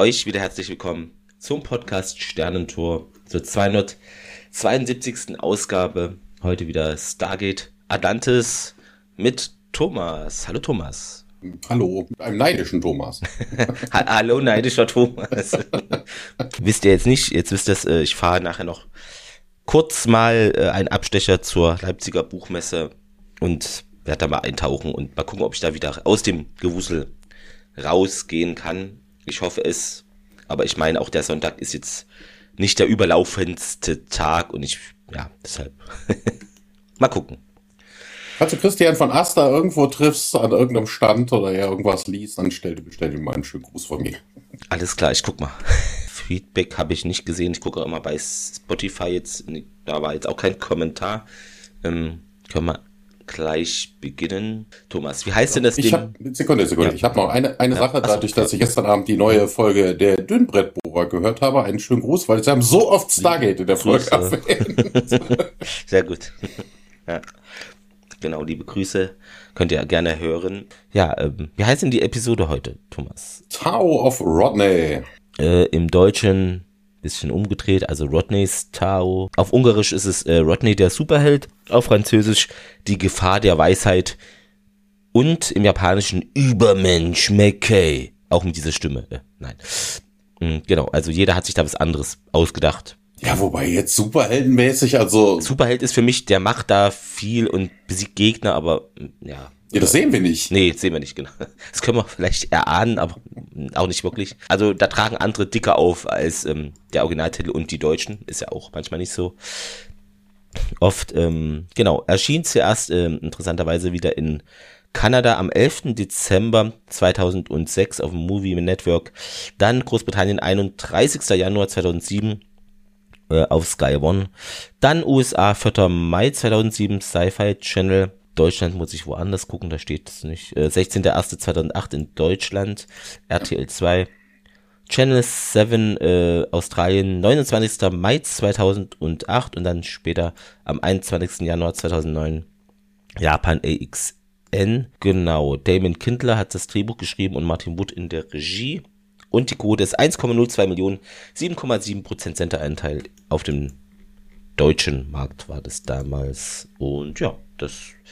euch wieder herzlich willkommen zum Podcast Sternentor zur 272. Ausgabe. Heute wieder Stargate Atlantis mit Thomas. Hallo Thomas. Hallo, mit einem neidischen Thomas. Hallo neidischer Thomas. Wisst ihr jetzt nicht, jetzt wisst ihr es, ich fahre nachher noch kurz mal einen Abstecher zur Leipziger Buchmesse und werde da mal eintauchen und mal gucken, ob ich da wieder aus dem Gewusel rausgehen kann. Ich hoffe es, aber ich meine, auch der Sonntag ist jetzt nicht der überlaufendste Tag und deshalb mal gucken. Falls du Christian von Aster irgendwo triffst, an irgendeinem Stand oder er irgendwas liest, dann bestell ihm mal einen schönen Gruß von mir. Alles klar, ich guck mal. Feedback habe ich nicht gesehen. Ich gucke auch immer bei Spotify jetzt. Da war jetzt auch kein Kommentar. Können wir gleich beginnen. Thomas, wie heißt denn das Ding? Sekunde. Ja. Ich habe noch eine Sache, dadurch, dass ich gestern Abend die neue Folge der Dünnbrettbohrer gehört habe. Einen schönen Gruß, weil sie haben so oft Stargate in der Folge erwähnt. Sehr gut. Ja. Genau, liebe Grüße. Könnt ihr gerne hören. Ja, wie heißt denn die Episode heute, Thomas? Tau of Rodney. Im Deutschen bisschen umgedreht, also Rodneys Tau. Auf Ungarisch ist es Rodney der Superheld, auf Französisch die Gefahr der Weisheit und im Japanischen Übermensch McKay. Auch mit dieser Stimme. Nein. Genau, also jeder hat sich da was anderes ausgedacht. Ja, wobei jetzt superheldenmäßig, also... Superheld ist für mich, der macht da viel und besiegt Gegner, aber ja... Ja, das sehen wir nicht. Nee, sehen wir nicht, genau. Das können wir vielleicht erahnen, aber auch nicht wirklich. Also da tragen andere dicker auf als der Originaltitel und die Deutschen. Ist ja auch manchmal nicht so oft. Genau, erschien zuerst interessanterweise wieder in Kanada am 11. Dezember 2006 auf dem Movie Network. Dann Großbritannien 31. Januar 2007 auf Sky One. Dann USA 4. Mai 2007 Sci-Fi Channel. Deutschland muss ich woanders gucken, da steht es nicht. 16.01.2008 in Deutschland, RTL 2. Channel 7 Australien, 29. Mai 2008 und dann später am 21. Januar 2009 Japan AXN. Genau, Damon Kindler hat das Drehbuch geschrieben und Martin Wood in der Regie. Und die Quote ist 1,02 Millionen, 7,7% Senderanteil auf dem deutschen Markt war das damals. Und ja, das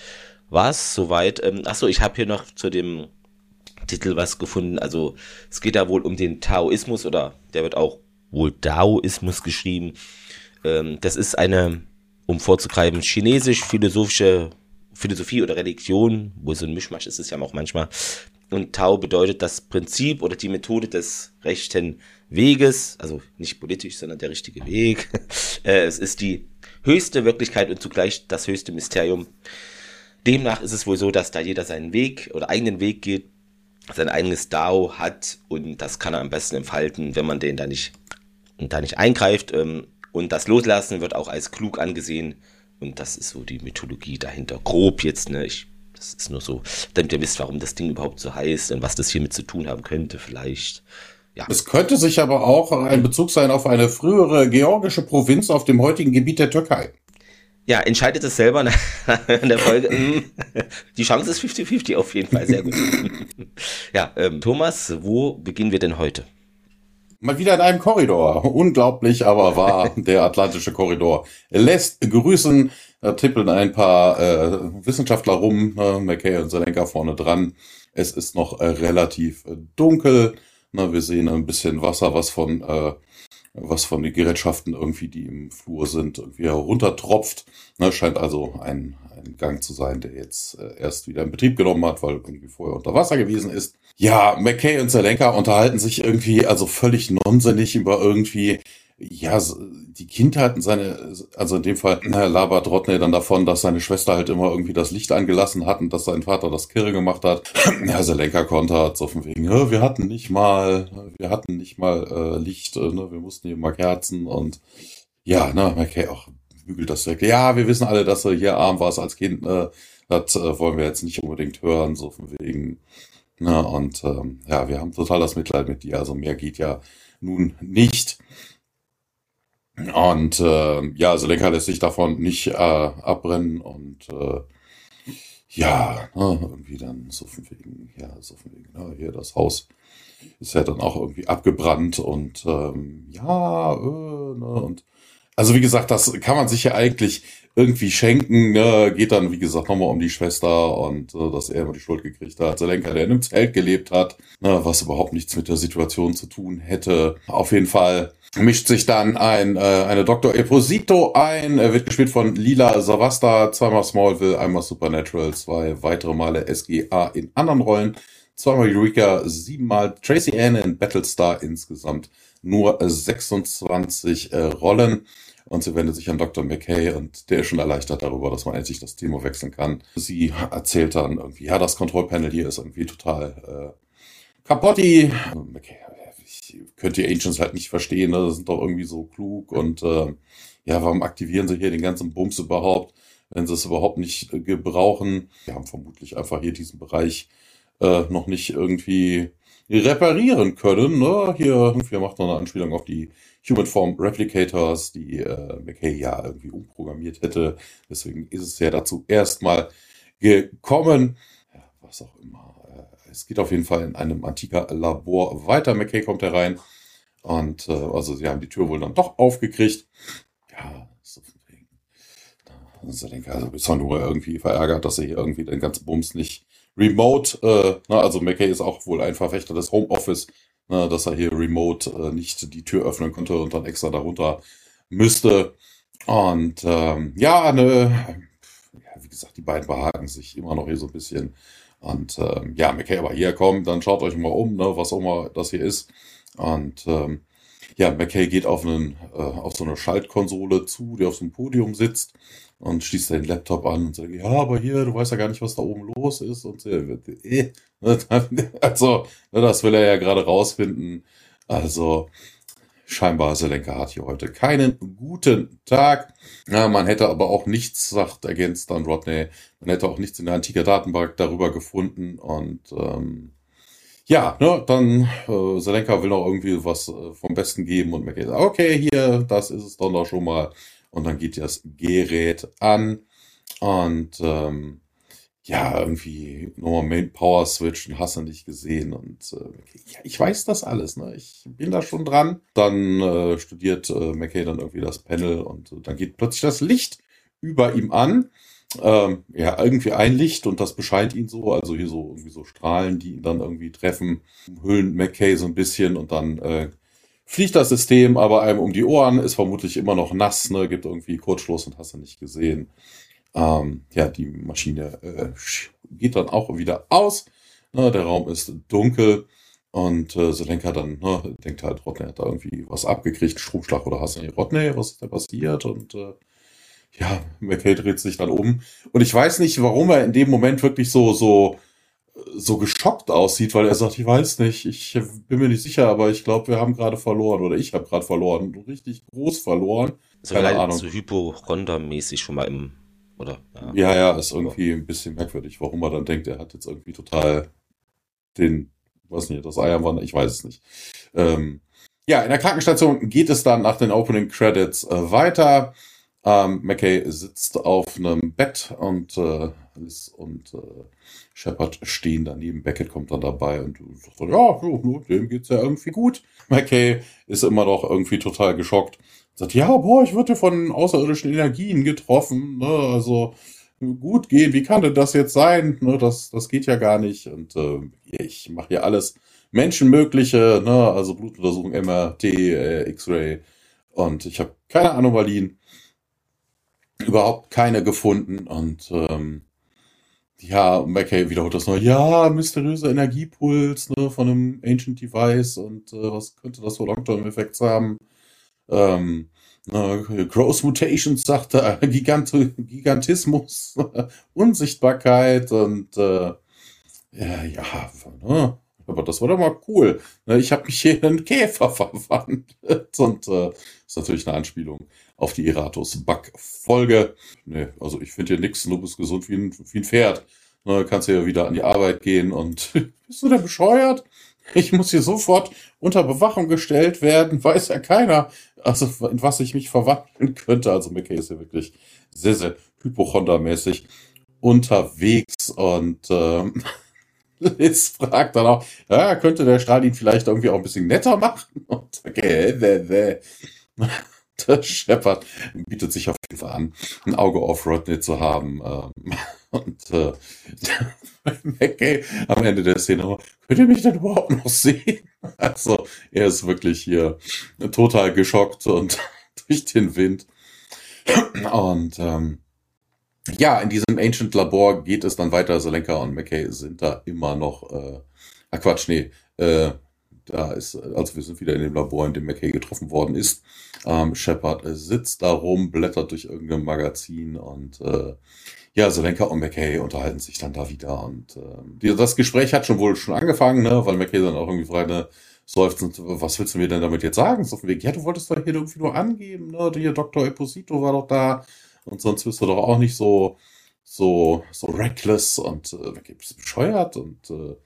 war's soweit. Achso, ich habe hier noch zu dem Titel was gefunden. Also es geht da wohl um den Taoismus oder der wird auch wohl Daoismus geschrieben. Das ist eine, um vorzugreifen, chinesisch-philosophische Philosophie oder Religion, wo so ein Mischmasch ist es ja auch manchmal. Und Tao bedeutet das Prinzip oder die Methode des rechten Weges, also nicht politisch, sondern der richtige Weg. Es ist die höchste Wirklichkeit und zugleich das höchste Mysterium. Demnach ist es wohl so, dass da jeder seinen Weg oder eigenen Weg geht, sein eigenes Dao hat und das kann er am besten entfalten, wenn man den da nicht eingreift. Und das Loslassen wird auch als klug angesehen und das ist so die Mythologie dahinter. Grob jetzt, ne? Das ist nur so, damit ihr wisst, warum das Ding überhaupt so heißt und was das hiermit zu tun haben könnte vielleicht. Ja. Es könnte sich aber auch ein Bezug sein auf eine frühere georgische Provinz auf dem heutigen Gebiet der Türkei. Ja, entscheidet es selber in der Folge. Die Chance ist 50-50 auf jeden Fall, sehr gut. Ja, Thomas, wo beginnen wir denn heute? Mal wieder in einem Korridor. Unglaublich, aber wahr. Der Atlantische Korridor lässt grüßen. Da tippeln ein paar Wissenschaftler rum. McKay und Zelenka vorne dran. Es ist noch relativ dunkel. Wir sehen ein bisschen Wasser, was von den Gerätschaften irgendwie, die im Flur sind, irgendwie heruntertropft. Scheint also ein Gang zu sein, der jetzt erst wieder in Betrieb genommen hat, weil irgendwie vorher unter Wasser gewesen ist. Ja, McKay und Zelenka unterhalten sich irgendwie also völlig nonsinnig über irgendwie, ja, die Kindheit und also in dem Fall labert Rodney dann davon, dass seine Schwester halt immer irgendwie das Licht angelassen hat und dass sein Vater das Kirre gemacht hat. Ja, Zelenka kontert so von wegen, wir hatten nicht mal Licht, wir mussten hier mal Kerzen und ja, McKay auch bügelt das weg. Ja, wir wissen alle, dass du hier arm warst als Kind, das wollen wir jetzt nicht unbedingt hören, so von wegen. Und wir haben total das Mitleid mit dir, also mehr geht ja nun nicht. Und Zelenka lässt sich davon nicht abbrennen und irgendwie dann so von wegen, hier das Haus ist ja dann auch irgendwie abgebrannt und ne, und also wie gesagt, das kann man sich ja eigentlich irgendwie schenken, ne? Geht dann, wie gesagt, nochmal um die Schwester und dass er immer die Schuld gekriegt hat. Zelenka, der in einem Zelt gelebt hat, ne? Was überhaupt nichts mit der Situation zu tun hätte. Auf jeden Fall mischt sich dann eine Dr. Esposito ein. Er wird gespielt von Lila Savasta, zweimal Smallville, einmal Supernatural, 2 weitere Male SGA in anderen Rollen, zweimal Eureka, 7-mal Tracy Ann in Battlestar, insgesamt nur 26 Rollen. Und sie wendet sich an Dr. McKay und der ist schon erleichtert darüber, dass man endlich das Thema wechseln kann. Sie erzählt dann irgendwie, ja, das Kontrollpanel hier ist irgendwie total kapotti. McKay, ich könnte die Ancients halt nicht verstehen, ne? Das sind doch irgendwie so klug und ja, warum aktivieren sie hier den ganzen Bums überhaupt, wenn sie es überhaupt nicht gebrauchen? Wir haben vermutlich einfach hier diesen Bereich noch nicht irgendwie reparieren können. Ne? Hier macht noch eine Anspielung auf die Human Form Replicators, die McKay ja irgendwie umprogrammiert hätte. Deswegen ist es ja dazu erstmal gekommen. Ja, was auch immer. Es geht auf jeden Fall in einem antiker Labor weiter. McKay kommt herein und also sie haben die Tür wohl dann doch aufgekriegt. Ja, so von wegen. Also ich denke, also bist du nur irgendwie verärgert, dass er hier irgendwie den ganzen Bums nicht remote, also McKay ist auch wohl ein Verfechter des Homeoffice, dass er hier remote nicht die Tür öffnen konnte und dann extra darunter müsste. Und ja, wie gesagt, die beiden behaken sich immer noch hier so ein bisschen. Und ja, McKay, aber hier, komm, dann schaut euch mal um, ne, was auch immer das hier ist. Und ja, McKay geht auf so eine Schaltkonsole zu, die auf so einem Podium sitzt und schließt den Laptop an und sagt, ja, aber hier, du weißt ja gar nicht, was da oben los ist. Und also, ne, das will er ja gerade rausfinden. Also, scheinbar Zelenka hat hier heute keinen guten Tag. Ja, man hätte aber auch nichts, ergänzt dann Rodney, man hätte auch nichts in der antiken Datenbank darüber gefunden. Und ja, ne, dann Zelenka will noch irgendwie was vom Besten geben und McKay sagt, okay, hier, das ist es dann doch schon mal. Und dann geht das Gerät an und ja, irgendwie nochmal Main Power Switch und hast du nicht gesehen. Und ja, ich weiß das alles, ne? Ich bin da schon dran. Dann studiert McKay dann irgendwie das Panel und dann geht plötzlich das Licht über ihm an. Ja, irgendwie ein Licht und das bescheint ihn so, also hier so irgendwie so Strahlen, die ihn dann irgendwie treffen, hüllen McKay so ein bisschen und dann fliegt das System aber einem um die Ohren, ist vermutlich immer noch nass, ne, gibt irgendwie Kurzschluss und hast du nicht gesehen. Ja, die Maschine geht dann auch wieder aus, ne, der Raum ist dunkel und Zelenka dann denkt halt, Rodney hat da irgendwie was abgekriegt, Stromschlag oder hast du nicht, Rodney, was ist da passiert? Und ja, McKay dreht sich dann um. Und ich weiß nicht, warum er in dem Moment wirklich so geschockt aussieht, weil er sagt, ich weiß nicht, ich bin mir nicht sicher, aber ich glaube, wir haben gerade verloren oder ich habe gerade verloren, richtig groß verloren. So keine Ahnung. So Hypochonder-mäßig schon mal oder? Ja, ist irgendwie ein bisschen merkwürdig, warum er dann denkt, er hat jetzt irgendwie total weiß nicht, das Ei am Wand, ich weiß es nicht. Ja, in der Krankenstation geht es dann nach den Opening Credits weiter. McKay sitzt auf einem Bett und Liz und Shepard stehen daneben. Beckett kommt dann dabei und sagt dann, ja, dem geht's ja irgendwie gut. McKay ist immer noch irgendwie total geschockt. Sagt, ja, boah, ich wurde von außerirdischen Energien getroffen. Ne? Also gut gehen, wie kann denn das jetzt sein? Ne? Das geht ja gar nicht. Und ich mache hier alles Menschenmögliche, ne? Also Blutuntersuchung, MRT, X-Ray und ich habe keine Anomalien. Überhaupt keine gefunden und ja, McKay wiederholt das noch. Ja, mysteriöser Energiepuls von einem Ancient Device und was könnte das für Long-Term-Effekte haben? Gross Mutations, sagt er, Gigantismus, Unsichtbarkeit und ja, aber das war doch mal cool. Ich habe mich hier in einen Käfer verwandelt und ist natürlich eine Anspielung auf die Eratus-Bug-Folge. Nee, also ich finde hier nichts, du bist gesund wie ein Pferd. Kannst du ja wieder an die Arbeit gehen und bist du denn bescheuert? Ich muss hier sofort unter Bewachung gestellt werden, weiß ja keiner, also in was ich mich verwandeln könnte. Also McKay ist ja wirklich sehr, sehr hypochondermäßig unterwegs und Liz fragt dann auch, ja, könnte der Strahl ihn vielleicht irgendwie auch ein bisschen netter machen? Und okay, der Shepard bietet sich auf jeden Fall an, ein Auge auf Rodney zu haben. Und McKay am Ende der Szene, könnt ihr mich denn überhaupt noch sehen? Also, er ist wirklich hier total geschockt und durch den Wind. Und ja, in diesem Ancient Labor geht es dann weiter. Selenka und McKay sind da immer noch. Quatsch, nee. Da ist, also wir sind wieder in dem Labor, in dem McKay getroffen worden ist. Shepard sitzt da rum, blättert durch irgendein Magazin und ja, Selenka und McKay unterhalten sich dann da wieder. Und das Gespräch hat wohl schon angefangen, ne, weil McKay dann auch irgendwie fragt, ne, seufzend, was willst du mir denn damit jetzt sagen? So von wegen, ja, du wolltest doch hier irgendwie nur angeben, ne? Hier Dr. Esposito war doch da. Und sonst bist du doch auch nicht so reckless und bist du bescheuert und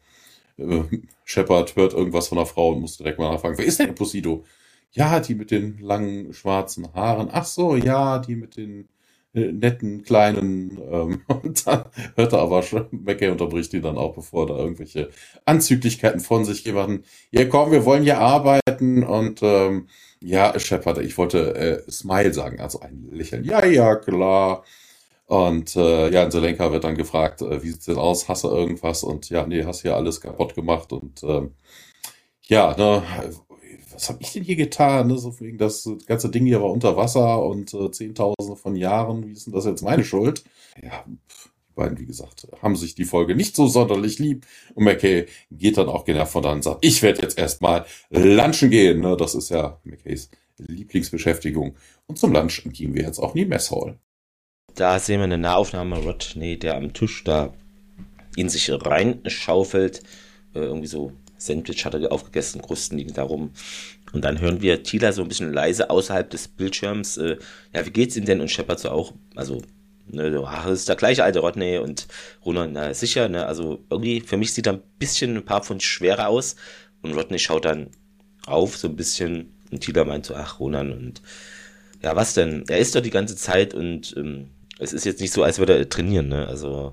Shepard hört irgendwas von einer Frau und muss direkt mal nachfragen, wer ist denn Esposito? Ja, die mit den langen schwarzen Haaren. Ach so, ja, die mit den netten kleinen und dann hört er aber schon, McKay unterbricht ihn dann auch, bevor da irgendwelche Anzüglichkeiten von sich geben. Ja, komm, wir wollen hier arbeiten und ja, Shepard, ich wollte Smile sagen, also ein Lächeln. Ja, ja, klar. Und ja, in Selenka wird dann gefragt, wie sieht's denn aus? Hast du irgendwas? Und ja, nee, hast hier alles kaputt gemacht. Und ja, ne, was habe ich denn hier getan? Ne? So wegen das ganze Ding hier war unter Wasser und Zehntausende von Jahren. Wie ist denn das jetzt meine Schuld? Ja, die beiden, wie gesagt, haben sich die Folge nicht so sonderlich lieb. Und McKay geht dann auch genervt von da und sagt, ich werde jetzt erstmal lunchen gehen. Ne? Das ist ja McKays Lieblingsbeschäftigung. Und zum Lunchen gehen wir jetzt auch in die Messhall. Da sehen wir eine Nahaufnahme, Rodney, der am Tisch da in sich reinschaufelt. Irgendwie so Sandwich hat er aufgegessen, Krusten liegen da rum. Und dann hören wir Teela so ein bisschen leise außerhalb des Bildschirms. Ja, wie geht's ihm denn? Und Shepard so auch, also, ne, so, ach, das ist der gleiche alte Rodney und Ronan, na sicher, ne, also irgendwie, für mich sieht er ein bisschen ein paar Pfund schwerer aus. Und Rodney schaut dann auf, so ein bisschen, und Teela meint so, ach, Ronan, und ja, was denn? Er isst doch die ganze Zeit und es ist jetzt nicht so, als würde er trainieren, ne, also,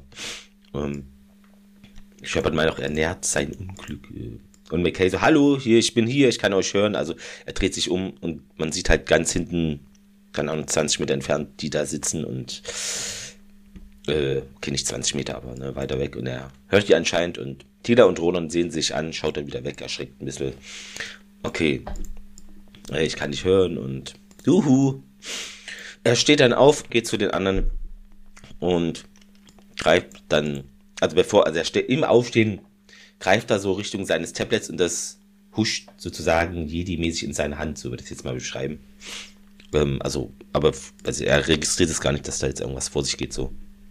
Shepard meint auch, er nährt sein Unglück. Und McKay so, hallo, hier, ich bin hier, ich kann euch hören. Also er dreht sich um und man sieht halt ganz hinten, keine Ahnung, 20 Meter entfernt, die da sitzen und okay, nicht 20 Meter, aber ne, weiter weg. Und er hört die anscheinend und Teela und Ronan sehen sich an, schaut dann wieder weg, erschreckt ein bisschen. Okay, ich kann nicht hören und juhu. Er steht dann auf, geht zu den anderen und greift dann, also er steht im Aufstehen, greift da so Richtung seines Tablets und das huscht sozusagen Jedi-mäßig in seine Hand, so würde ich es jetzt mal beschreiben. Also er registriert es gar nicht, dass da jetzt irgendwas vor sich geht, so.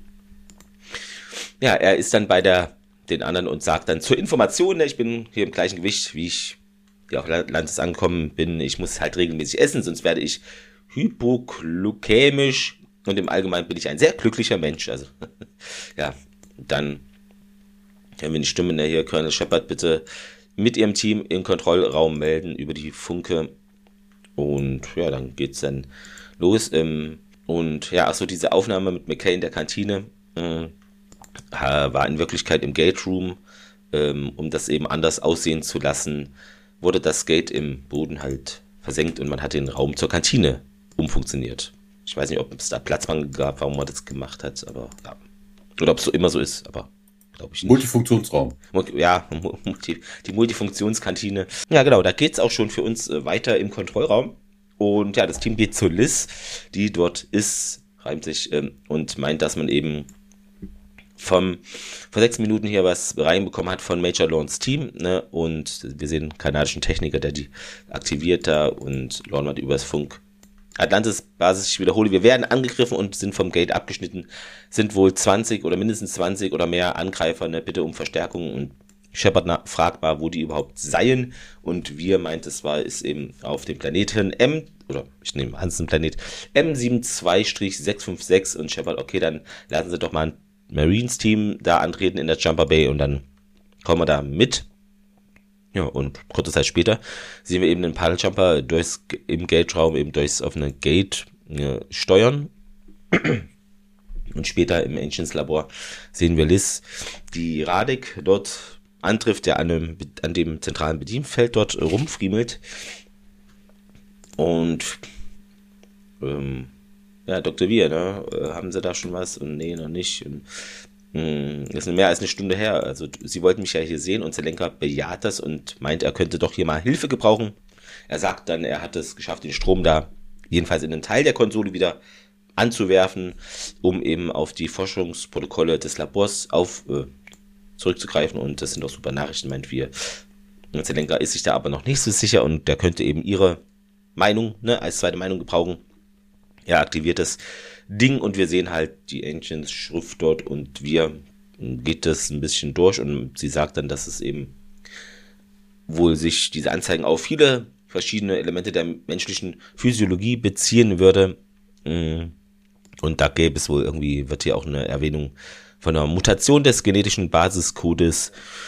Ja, er ist dann bei den anderen und sagt dann zur Information, ich bin hier im gleichen Gewicht, wie ich hier auf Landes angekommen bin, ich muss halt regelmäßig essen, sonst werde ich hypoglykämisch und im Allgemeinen bin ich ein sehr glücklicher Mensch, also, ja, dann können wir die Stimme hier, Colonel Shepard, bitte mit Ihrem Team im Kontrollraum melden über die Funke. Und ja, dann geht's dann los. Und ja, achso, diese Aufnahme mit McKay in der Kantine war in Wirklichkeit im Gate Room. Um das eben anders aussehen zu lassen, wurde das Gate im Boden halt versenkt und man hat den Raum zur Kantine umfunktioniert. Ich weiß nicht, ob es da Platzmangel gab, warum man das gemacht hat, aber ja. Oder ob es so immer so ist, aber glaube ich nicht. Multifunktionsraum. Ja, die Multifunktionskantine. Ja, genau, da geht's auch schon für uns weiter im Kontrollraum. Und ja, das Team geht zur Liz, die dort ist, reimt sich, und meint, dass man eben vor 6 Minuten hier was reinbekommen hat von Major Lawns Team, ne? Und wir sehen einen kanadischen Techniker, der die aktiviert da und Lawn hat übers Funk Atlantis-Basis, ich wiederhole, wir werden angegriffen und sind vom Gate abgeschnitten, sind wohl 20 oder mindestens 20 oder mehr Angreifer, ne, bitte um Verstärkung und Shepard fragt mal, wo die überhaupt seien und wir meint, ist eben auf dem Planeten Planet M72-656 und Shepard, okay, dann lassen Sie doch mal ein Marines-Team da antreten in der Jumper Bay und dann kommen wir da mit. Ja, und kurze Zeit später sehen wir eben den Paddle-Jumper im Gate-Raum eben durchs offene Gate steuern. Und später im Ancients Labor sehen wir Liz, die Radek dort antrifft, der an dem zentralen Bedienfeld dort rumfriemelt. Und ja, Dr. Wir, ne? Haben Sie da schon was? Und nee, noch nicht. Und, das ist mehr als eine Stunde her. Also Sie wollten mich ja hier sehen und Zelenka bejaht das und meint, er könnte doch hier mal Hilfe gebrauchen. Er sagt dann, er hat es geschafft, den Strom da jedenfalls in einen Teil der Konsole wieder anzuwerfen, um eben auf die Forschungsprotokolle des Labors zurückzugreifen. Und das sind auch super Nachrichten, meint wir. Und Zelenka ist sich da aber noch nicht so sicher und der könnte eben ihre Meinung, ne, als zweite Meinung gebrauchen. Er aktiviert das Ding und wir sehen halt die Ancients Schrift dort und wir geht das ein bisschen durch und sie sagt dann, dass es eben wohl sich diese Anzeigen auf viele verschiedene Elemente der menschlichen Physiologie beziehen würde. Und da gäbe es wohl irgendwie, wird hier auch eine Erwähnung von einer Mutation des genetischen Basiscodes.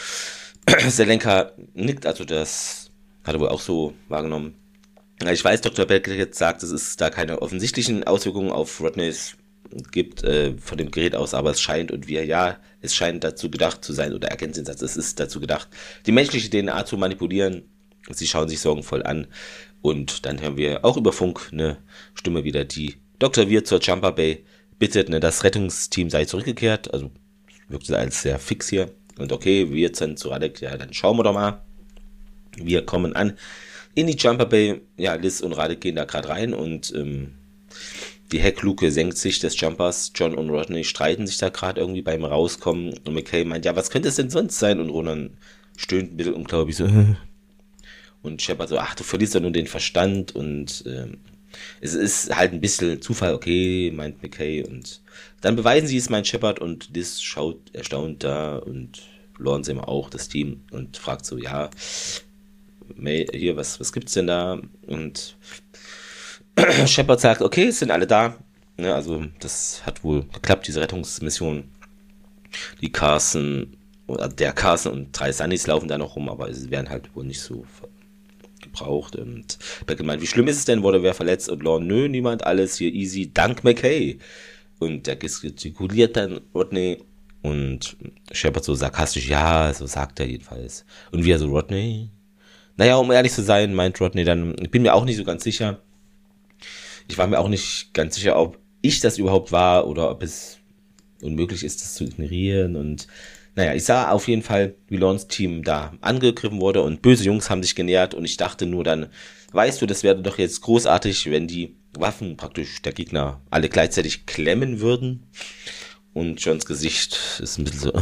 Zelenka nickt, also das hat er wohl auch so wahrgenommen. Ich weiß, Dr. Beckett sagt, dass es da keine offensichtlichen Auswirkungen auf Rodneys gibt von dem Gerät aus, aber es scheint es scheint dazu gedacht zu sein, oder erkennt den Satz, es ist dazu gedacht, die menschliche DNA zu manipulieren. Sie schauen sich sorgenvoll an und dann hören wir auch über Funk eine Stimme wieder, die Dr. Wir zur Jumper Bay bittet, ne, das Rettungsteam sei zurückgekehrt, also wirkt als sehr fix hier und okay, wir sind zu Radek, ja, dann schauen wir doch mal. Wir kommen an in die Jumper Bay, ja, Liz und Radek gehen da gerade rein und die Heckluke senkt sich des Jumpers. John und Rodney streiten sich da gerade irgendwie beim Rauskommen und McKay meint, ja, was könnte es denn sonst sein? Und Ronan stöhnt ein bisschen unglaublich so. Und Shepard so, ach, du verlierst ja nur den Verstand und es ist halt ein bisschen Zufall, okay, meint McKay und dann beweisen sie es, meint Shepard und Liz schaut erstaunt da und Lawrence immer auch, das Team und fragt so, ja, May, hier, was gibt's denn da? Und Shepard sagt, okay, es sind alle da. Ja, also das hat wohl geklappt, diese Rettungsmission. Der Carson und 3 Sunnys laufen da noch rum, aber sie werden halt wohl nicht so gebraucht. Und Beckett meint, wie schlimm ist es denn? Wurde wer verletzt? Und Lorne, nö, niemand, alles hier easy, dank McKay. Und der gestikuliert dann Rodney und Shepard so sarkastisch, ja, so sagt er jedenfalls. Und wir so, Rodney? Naja, um ehrlich zu sein, meint Rodney dann, ich bin mir auch nicht so ganz sicher. Ich war mir auch nicht ganz sicher, ob ich das überhaupt war oder ob es unmöglich ist, das zu ignorieren. Und naja, ich sah auf jeden Fall, wie Lawrence Team da angegriffen wurde und böse Jungs haben sich genähert und ich dachte nur dann, weißt du, das wäre doch jetzt großartig, wenn die Waffen praktisch der Gegner alle gleichzeitig klemmen würden. Und Johns Gesicht ist ein bisschen so.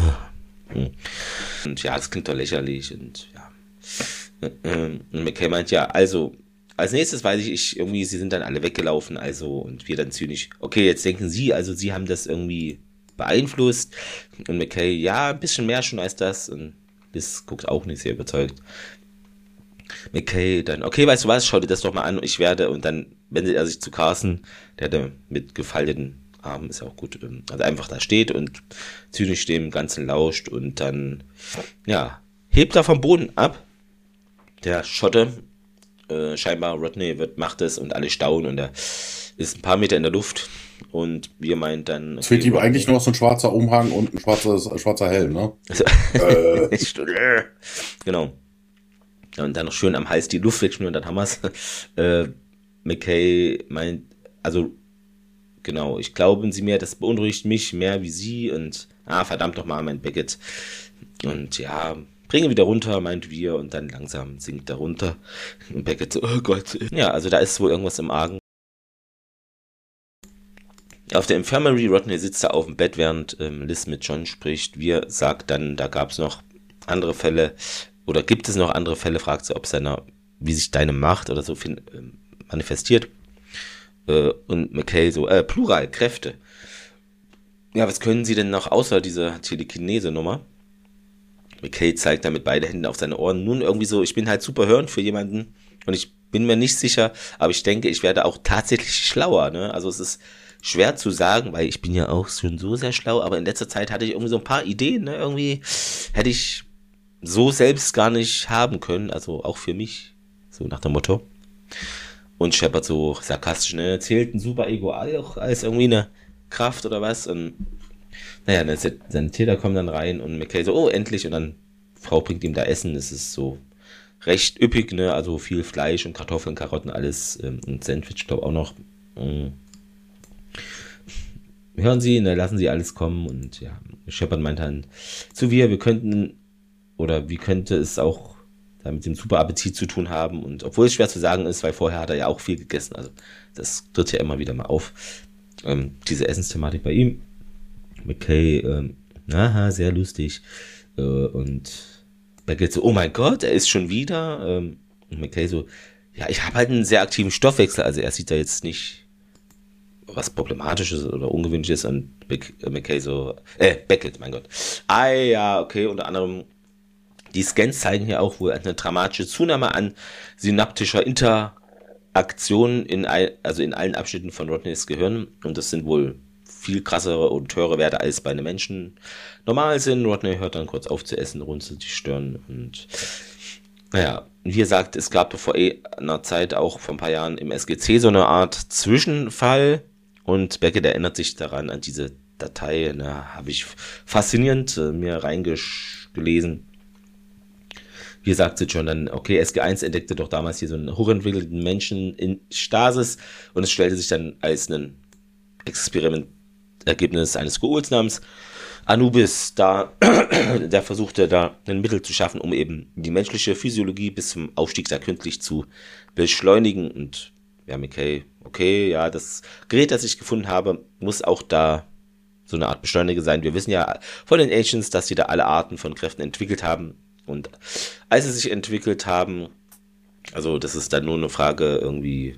Und ja, das klingt doch lächerlich und ja. Und McKay meint, ja, also, als nächstes weiß ich, irgendwie, sie sind dann alle weggelaufen, also, und wir dann zynisch, okay, jetzt denken sie, also, sie haben das irgendwie beeinflusst. Und McKay, ja, ein bisschen mehr schon als das. Und Liz guckt auch nicht sehr überzeugt. McKay dann, okay, weißt du was, schau dir das doch mal an, ich werde, und dann wendet er sich zu Carson, der da mit gefalteten Armen, ist ja auch gut, also einfach da steht und zynisch dem Ganzen lauscht und dann, ja, hebt er vom Boden ab. Der Schotte, scheinbar Rodney macht es und alle staunen und er ist ein paar Meter in der Luft und wir meint dann... Okay, es fehlt ihm eigentlich nur so ein schwarzer Umhang und ein schwarzer Helm, ne? Genau. Und dann noch schön am Hals die Luft wegschnüren, dann haben wir's. McKay meint, also, genau, ich glaube Sie mir, das beunruhigt mich mehr wie Sie und, verdammt nochmal, meint Beckett. Und ja... bringen wieder runter, meint wir, und dann langsam sinkt er runter. Und Beckett so, oh Gott. Ja, also da ist wohl irgendwas im Argen. Auf der Infirmary, Rodney sitzt da auf dem Bett, während Liz mit John spricht. Wir sagt dann, da gab es noch andere Fälle, oder gibt es noch andere Fälle, fragt sie, ob wie sich deine Macht oder so manifestiert. Und McKay so, Plural, Kräfte. Ja, was können sie denn noch außer dieser Telekinese-Nummer? McKay zeigt damit beide Hände auf seine Ohren. Nun irgendwie so, ich bin halt super hörend für jemanden und ich bin mir nicht sicher, aber ich denke, ich werde auch tatsächlich schlauer, ne? Also es ist schwer zu sagen, weil ich bin ja auch schon so sehr schlau, aber in letzter Zeit hatte ich irgendwie so ein paar Ideen, ne? Irgendwie hätte ich so selbst gar nicht haben können, also auch für mich, so nach dem Motto. Und Shepard so sarkastisch, ne? Zählt ein Super-Ego auch als irgendwie eine Kraft oder was? Und naja, seine Täter kommen dann rein und McKay so, oh, endlich. Und dann Frau bringt ihm da Essen, es ist so recht üppig, ne, also viel Fleisch und Kartoffeln, Karotten, alles, und Sandwich, glaube auch noch. Hören Sie, ne, lassen Sie alles kommen und ja, Shepard meint dann zu wir könnten, oder wie könnte es auch da mit dem Superappetit zu tun haben und obwohl es schwer zu sagen ist, weil vorher hat er ja auch viel gegessen, also das tritt ja immer wieder mal auf, diese Essensthematik bei ihm. McKay, aha, sehr lustig, und Beckett so, oh mein Gott, er ist schon wieder, und McKay so, ja, ich habe halt einen sehr aktiven Stoffwechsel, also er sieht da jetzt nicht was Problematisches oder Ungewöhnliches an McKay so, Beckett, mein Gott. Ja, okay, unter anderem die Scans zeigen hier auch wohl eine dramatische Zunahme an synaptischer Interaktion also in allen Abschnitten von Rodneys Gehirn und das sind wohl viel krassere und höhere Werte als bei einem Menschen normal sind. Rodney hört dann kurz auf zu essen, runzelt die Stirn und naja, wie gesagt, es gab vor einer Zeit auch vor ein paar Jahren im SGC so eine Art Zwischenfall und Beckett erinnert sich daran an diese Datei, habe ich faszinierend mir reingelesen. Wie sagte John dann, okay, SG1 entdeckte doch damals hier so einen hochentwickelten Menschen in Stasis und es stellte sich dann als ein Experimentergebnis eines Ghouls namens Anubis dar, der versuchte da ein Mittel zu schaffen, um eben die menschliche Physiologie bis zum Aufstieg da kündlich zu beschleunigen und ja, McKay, okay, ja, das Gerät, das ich gefunden habe, muss auch da so eine Art Beschleuniger sein. Wir wissen ja von den Ancients, dass sie da alle Arten von Kräften entwickelt haben und als sie sich entwickelt haben, also das ist dann nur eine Frage irgendwie,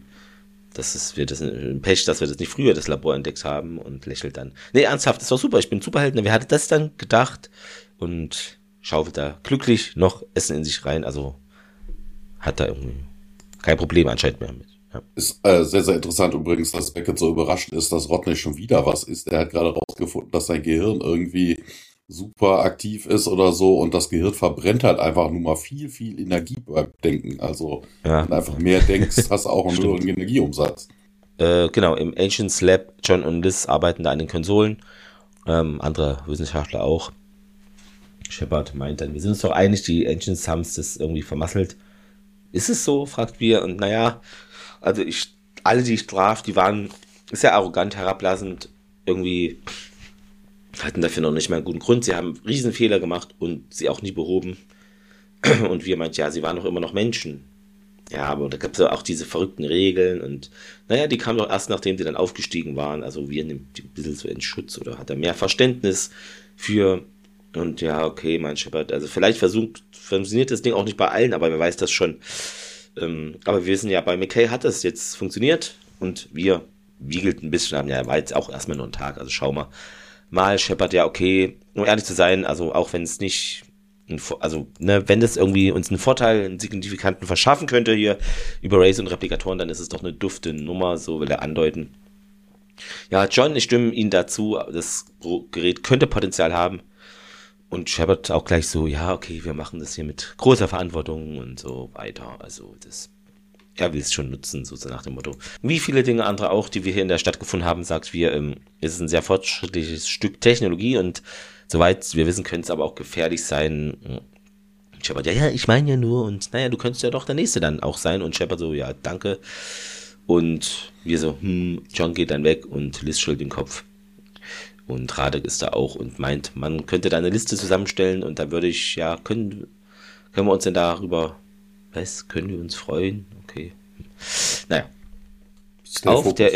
wir das ein Pech, dass wir das nicht früher das Labor entdeckt haben und lächelt dann. Nee, ernsthaft, ist doch super, ich bin Superheld, wer hatte das dann gedacht? Und schaufelt da glücklich noch Essen in sich rein, also hat da irgendwie kein Problem anscheinend mehr mit. Ja. Ist sehr, sehr interessant übrigens, dass Beckett so überrascht ist, dass Rodney schon wieder was ist. Er hat gerade rausgefunden, dass sein Gehirn irgendwie super aktiv ist oder so und das Gehirn verbrennt halt einfach nur mal viel, viel Energie beim Denken. Also Ja. wenn du einfach mehr denkst, hast du auch einen Stimmt. höheren Energieumsatz. Genau, im Ancients Lab, John und Liz arbeiten da an den Konsolen, andere Wissenschaftler auch. Shepard meint dann, wir sind uns doch einig, die Ancients haben es das irgendwie vermasselt. Ist es so, fragt wir, und naja, also alle, die ich traf, die waren sehr arrogant, herablassend, irgendwie hatten dafür noch nicht mal einen guten Grund. Sie haben Riesenfehler gemacht und sie auch nie behoben. Und wir meint, ja, sie waren doch immer noch Menschen. Ja, aber da gab es ja auch diese verrückten Regeln und naja, die kamen doch erst, nachdem sie dann aufgestiegen waren. Also wir nimmt die ein bisschen so in Schutz oder hat er mehr Verständnis für. Und ja, okay, mein Shepard, also vielleicht funktioniert das Ding auch nicht bei allen, aber wer weiß das schon. Aber wir wissen ja, bei McKay hat das jetzt funktioniert und wir wiegelten ein bisschen, haben ja, war jetzt auch erstmal nur ein Tag, also schau mal Shepard, ja, okay, um ehrlich zu sein, also auch wenn es nicht, wenn das irgendwie uns einen Vorteil, einen signifikanten verschaffen könnte hier über Rays und Replikatoren, dann ist es doch eine dufte Nummer, so will er andeuten. Ja, John, ich stimme Ihnen dazu, das Gerät könnte Potenzial haben. Und Shepard auch gleich so, ja, okay, wir machen das hier mit großer Verantwortung und so weiter. Also er will es schon nutzen, so nach dem Motto. Wie viele Dinge andere auch, die wir hier in der Stadt gefunden haben, sagt wir, ist es ein sehr fortschrittliches Stück Technologie und soweit wir wissen, könnte es aber auch gefährlich sein. Shepard, ja, ich meine ja nur und naja, du könntest ja doch der Nächste dann auch sein. Und Shepard so, ja, danke. Und wir so, John geht dann weg und Liz schüttelt den Kopf. Und Radek ist da auch und meint, man könnte da eine Liste zusammenstellen und da würde ich, ja, können wir uns denn darüber, können wir uns freuen? Okay. Naja. Auf der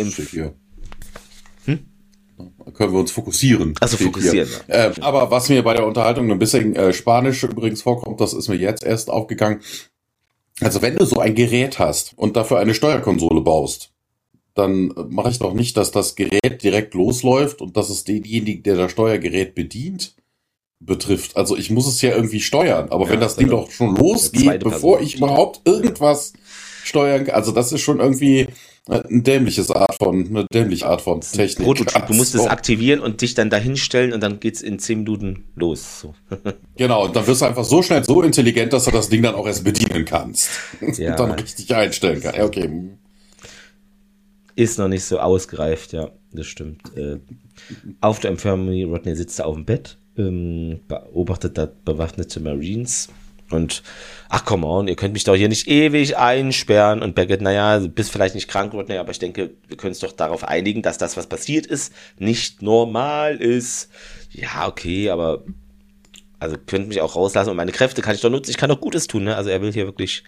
Können wir uns fokussieren. Also fokussieren. Ja. Aber was mir bei der Unterhaltung ein bisschen Spanisch übrigens vorkommt, das ist mir jetzt erst aufgegangen. Also wenn du so ein Gerät hast und dafür eine Steuerkonsole baust, dann mache ich doch nicht, dass das Gerät direkt losläuft und dass es denjenigen, der das Steuergerät bedient, betrifft. Also ich muss es ja irgendwie steuern. Aber wenn das Ding doch schon losgeht, bevor ich überhaupt irgendwas steuern kann, also das ist schon irgendwie eine dämliche Art von Technik. Prototyp. Du musst es aktivieren und dich dann dahinstellen und dann geht's in 10 Minuten los. So. Genau, und dann wirst du einfach so schnell so intelligent, dass du das Ding dann auch erst bedienen kannst. Ja. Und dann richtig einstellen kannst. Ja, okay. Ist noch nicht so ausgereift, ja, das stimmt. Auf der Infirmary, Rodney sitzt da auf dem Bett beobachtet da bewaffnete Marines und ach come on, ihr könnt mich doch hier nicht ewig einsperren und Beckett, naja, du bist vielleicht nicht krank, Rodney, aber ich denke, wir können uns doch darauf einigen, dass das, was passiert ist, nicht normal ist. Ja, okay, aber also könnt mich auch rauslassen und meine Kräfte kann ich doch nutzen, ich kann doch Gutes tun, ne? Also er will hier wirklich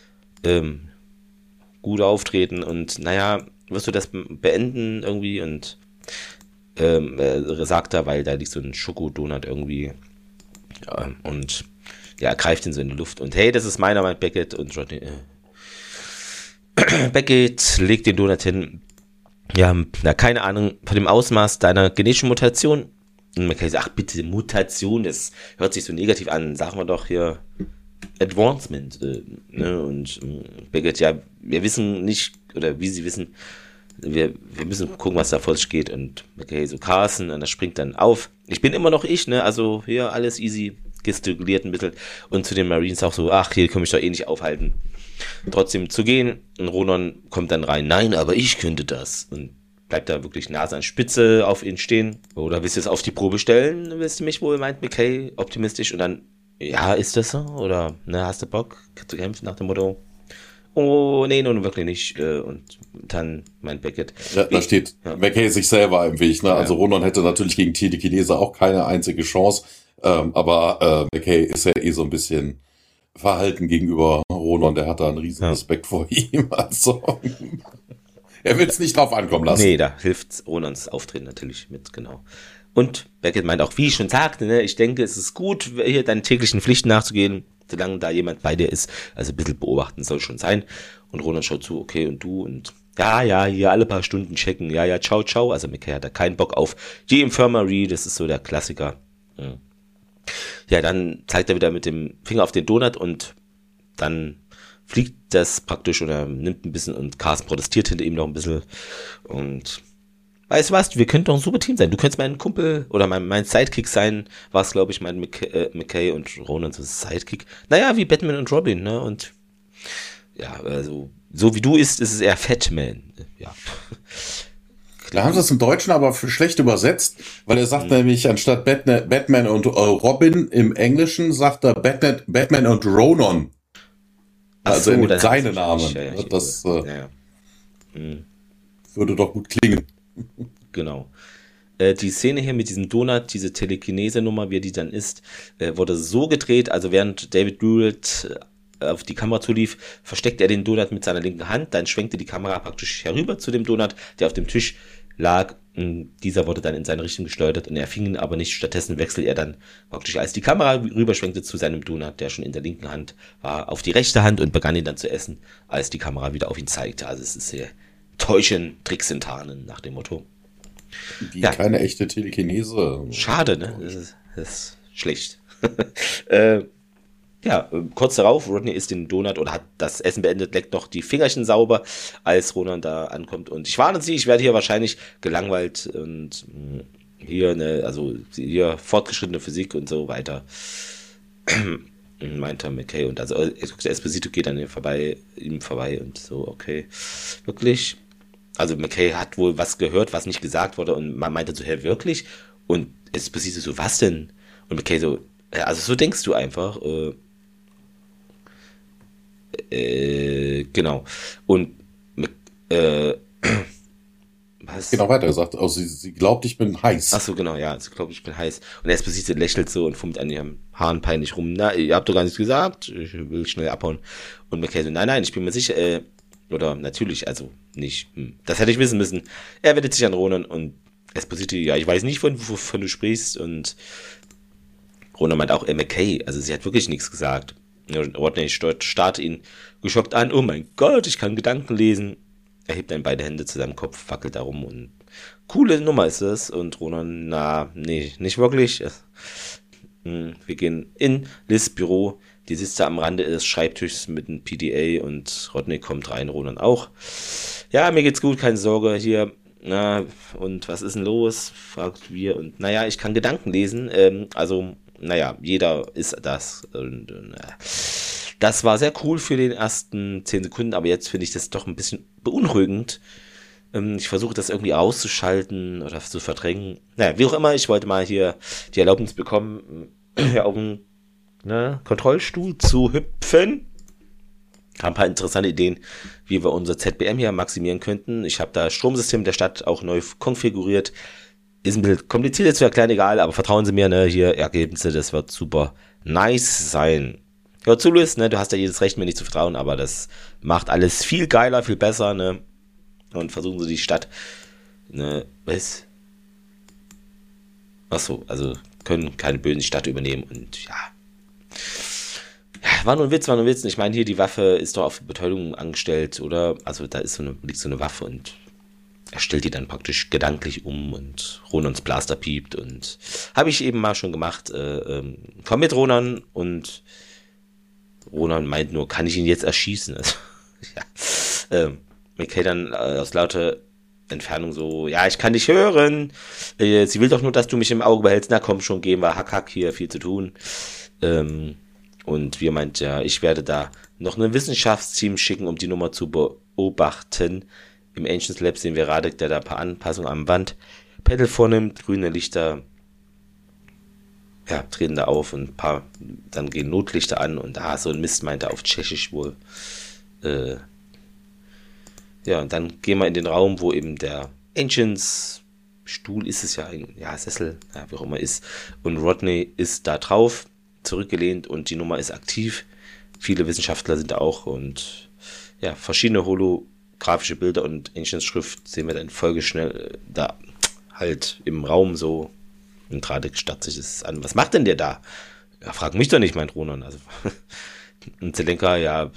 gut auftreten und naja, wirst du das beenden irgendwie und sagt er, weil da liegt so ein Schokodonut irgendwie und ja, er greift ihn so in die Luft und hey, das ist meiner, meint Beckett und Rodney, Beckett legt den Donut hin, ja, na, keine Ahnung von dem Ausmaß deiner genetischen Mutation und McKay sagt, ach bitte, Mutation, das hört sich so negativ an, sagen wir doch hier Advancement, ne? Und Beckett, ja, wir wissen nicht, oder wie sie wissen, wir müssen gucken, was da vor sich geht. Und okay, so Carson, und das springt dann auf. Ich bin immer noch ich, ne? Also hier alles easy, gestikuliert ein bisschen. Und zu den Marines auch so, ach, hier kann ich doch eh nicht aufhalten. Trotzdem zu gehen. Und Ronan kommt dann rein, nein, aber ich könnte das. Und bleibt da wirklich Nase an Spitze auf ihn stehen. Oder willst du es auf die Probe stellen? Willst du mich wohl, meint McKay, optimistisch. Und dann, ja, ist das so? Oder, ne, hast du Bock zu kämpfen nach dem Motto? Oh, nee, nun wirklich nicht. Und dann meint Beckett. Ja, da steht McKay sich selber im Weg. Ne? Ja. Also Ronan hätte natürlich gegen Telekinese auch keine einzige Chance. Aber McKay ist ja eh so ein bisschen verhalten gegenüber Ronan. Der hat da einen riesen Respekt vor ihm. Also er will es nicht drauf ankommen lassen. Nee, da hilft Ronans Auftreten natürlich mit, genau. Und Beckett meint auch, wie ich schon sagte, ne, ich denke, es ist gut, hier deinen täglichen Pflichten nachzugehen, solange da jemand bei dir ist. Also ein bisschen beobachten soll schon sein. Und Ronan schaut zu, okay, und du? Und ja, hier alle paar Stunden checken. Ja, ciao, ciao. Also McKay hat da keinen Bock auf die Infirmary, das ist so der Klassiker. Ja, dann zeigt er wieder mit dem Finger auf den Donut und dann fliegt das praktisch oder nimmt ein bisschen und Carson protestiert hinter ihm noch ein bisschen und weißt du was, wir könnten doch ein super Team sein. Du könntest mein Kumpel oder mein Sidekick sein, war es, glaube ich, mein McKay und Ronan so Sidekick. Naja, wie Batman und Robin, ne? Und ja, also, so wie du ist es eher Fatman. Ja. Da haben sie es im Deutschen aber für schlecht übersetzt, weil er sagt nämlich, anstatt Batman und Robin im Englischen sagt er Batman und Ronan. Also so, in seine Namen. Ja, das würde doch gut klingen. Genau. Die Szene hier mit diesem Donut, diese Telekinese-Nummer, wie die dann ist, wurde so gedreht, also während David Gould auf die Kamera zulief, versteckt er den Donut mit seiner linken Hand, dann schwenkte die Kamera praktisch herüber zu dem Donut, der auf dem Tisch lag. Dieser wurde dann in seine Richtung gesteuert und er fing ihn aber nicht. Stattdessen wechselte er dann praktisch, als die Kamera rüberschwenkte zu seinem Donut, der schon in der linken Hand war, auf die rechte Hand und begann ihn dann zu essen, als die Kamera wieder auf ihn zeigte. Also es ist sehr Täuschen, Tricks in Tarnen, nach dem Motto. Keine echte Telekinese. Schade, ne? Das ist schlecht. Kurz darauf, Rodney isst den Donut oder hat das Essen beendet, leckt noch die Fingerchen sauber, als Ronan da ankommt. Und ich warne Sie, ich werde hier wahrscheinlich gelangweilt und hier, hier fortgeschrittene Physik und so weiter. Meinte McKay. Und also der Esposito geht an ihm vorbei und so, okay. Wirklich? Also McKay hat wohl was gehört, was nicht gesagt wurde und man meinte so, hey, wirklich? Und Esposito so, was denn? Und McKay so, also so denkst du einfach, genau. Und was? Genau, weiter gesagt. Also sie glaubt, ich bin heiß. Ach so, genau, ja. Sie glaubt, ich bin heiß. Und Esposito lächelt so und fummelt an ihrem Haaren peinlich rum. Na, ihr habt doch gar nichts gesagt. Ich will schnell abhauen. Und McKay so, nein, ich bin mir sicher, oder natürlich, also nicht. Das hätte ich wissen müssen. Er wendet sich an Ronan und Esposito, ja, ich weiß nicht, wovon du sprichst. Und Ronan meint auch, McKay, also sie hat wirklich nichts gesagt. Rodney starrt ihn geschockt an. Oh mein Gott, ich kann Gedanken lesen. Er hebt dann beide Hände zu seinem Kopf, wackelt darum und coole Nummer ist es. Und Ronan, nee, nicht wirklich. Wir gehen in Liz' Büro. Die sitzt da am Rande des Schreibtischs mit einem PDA und Rodney kommt rein, Ronan auch. Ja, mir geht's gut, keine Sorge hier. Na, und was ist denn los? Fragt wir. Und naja, ich kann Gedanken lesen. Jeder ist das. Und das war sehr cool für den ersten 10 Sekunden, aber jetzt finde ich das doch ein bisschen beunruhigend. Ich versuche das irgendwie auszuschalten oder zu verdrängen. Naja, wie auch immer, ich wollte mal hier die Erlaubnis bekommen, hier auf den Kontrollstuhl zu hüpfen. Haben ein paar interessante Ideen, wie wir unser ZBM hier maximieren könnten. Ich habe das Stromsystem der Stadt auch neu konfiguriert. Ist ein bisschen kompliziert jetzt zu erklären, egal, aber vertrauen Sie mir, ne, hier Ergebnisse, das wird super nice sein. Hör zu, Luis, ne, du hast ja jedes Recht, mir nicht zu vertrauen, aber das macht alles viel geiler, viel besser, ne, und versuchen Sie die Stadt, ne, was? Achso, also können keine bösen Stadt übernehmen und ja. Ja, war nur ein Witz, war nur ein Witz. Ich meine, hier die Waffe ist doch auf Betäubung angestellt, oder? Also da ist liegt so eine Waffe und er stellt die dann praktisch gedanklich um und Ronans Blaster piept und habe ich eben mal schon gemacht. Komm mit Ronan und Ronan meint nur, kann ich ihn jetzt erschießen? Also, ja. McKay dann aus lauter Entfernung so, ja, ich kann dich hören. Sie will doch nur, dass du mich im Auge behältst. Na komm schon, gehen wir, hack, hier viel zu tun. Und wir meint, ja, ich werde da noch ein Wissenschaftsteam schicken, um die Nummer zu beobachten. Im Ancients Lab sehen wir Radek, der da ein paar Anpassungen am Wandpanel vornimmt. Grüne Lichter, ja, treten da auf und ein paar, dann gehen Notlichter an und so ein Mist meint er auf Tschechisch wohl. Ja, und dann gehen wir in den Raum, wo eben der Ancients Stuhl ist es ja, Sessel, ja, wie auch immer ist. Und Rodney ist da drauf, zurückgelehnt und die Nummer ist aktiv. Viele Wissenschaftler sind da auch und ja, verschiedene holographische Bilder und Ancients Schrift sehen wir dann folgeschnell da halt im Raum so. Und Radek starrt sich das an. Was macht denn der da? Ja, frag mich doch nicht, meint Ronan. Also, und Zelenka, ja,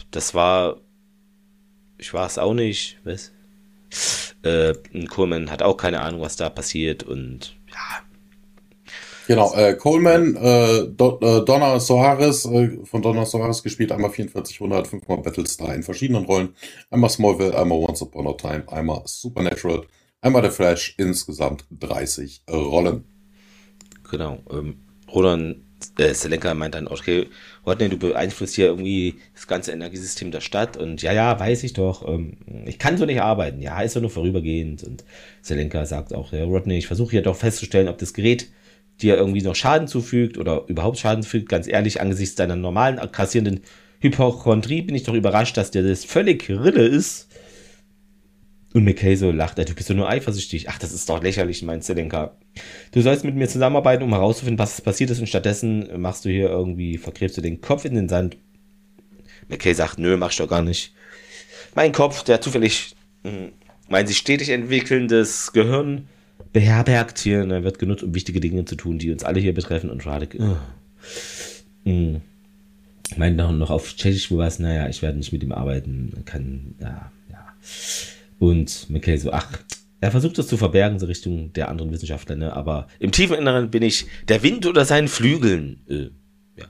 ich war es auch nicht, was? Coleman hat auch keine Ahnung, was da passiert und ja. Genau, Coleman, Donna Soares, von Donna Soares gespielt, einmal 4400, fünfmal Battlestar in verschiedenen Rollen, einmal Smallville, einmal Once Upon a Time, einmal Supernatural, einmal The Flash, insgesamt 30 Rollen. Genau, Ronan Zelenka meint dann, okay, Rodney, du beeinflusst hier irgendwie das ganze Energiesystem der Stadt und ja, weiß ich doch, ich kann so nicht arbeiten, ja, ist doch nur vorübergehend und Zelenka sagt auch, ja, Rodney, ich versuche hier doch festzustellen, ob das Gerät dir irgendwie noch Schaden zufügt oder überhaupt Schaden zufügt, ganz ehrlich, angesichts deiner normalen, kassierenden Hypochondrie bin ich doch überrascht, dass dir das völlig Rille ist. Und McKay so lacht, du bist doch nur eifersüchtig. Ach, das ist doch lächerlich, meint Zelenka. Du sollst mit mir zusammenarbeiten, um herauszufinden, was passiert ist und stattdessen machst du hier irgendwie, vergräbst du den Kopf in den Sand. McKay sagt, nö, mach ich doch gar nicht. Mein Kopf, der zufällig mein sich stetig entwickelndes Gehirn beherbergt hier, ne, wird genutzt, um wichtige Dinge zu tun, die uns alle hier betreffen und Radek, meint noch auf Tschechisch, wo was, naja, ich werde nicht mit ihm arbeiten, kann, ja. Und McKay so, er versucht das zu verbergen, so Richtung der anderen Wissenschaftler, ne? Aber im tiefen Inneren bin ich der Wind unter seinen Flügeln. Ja.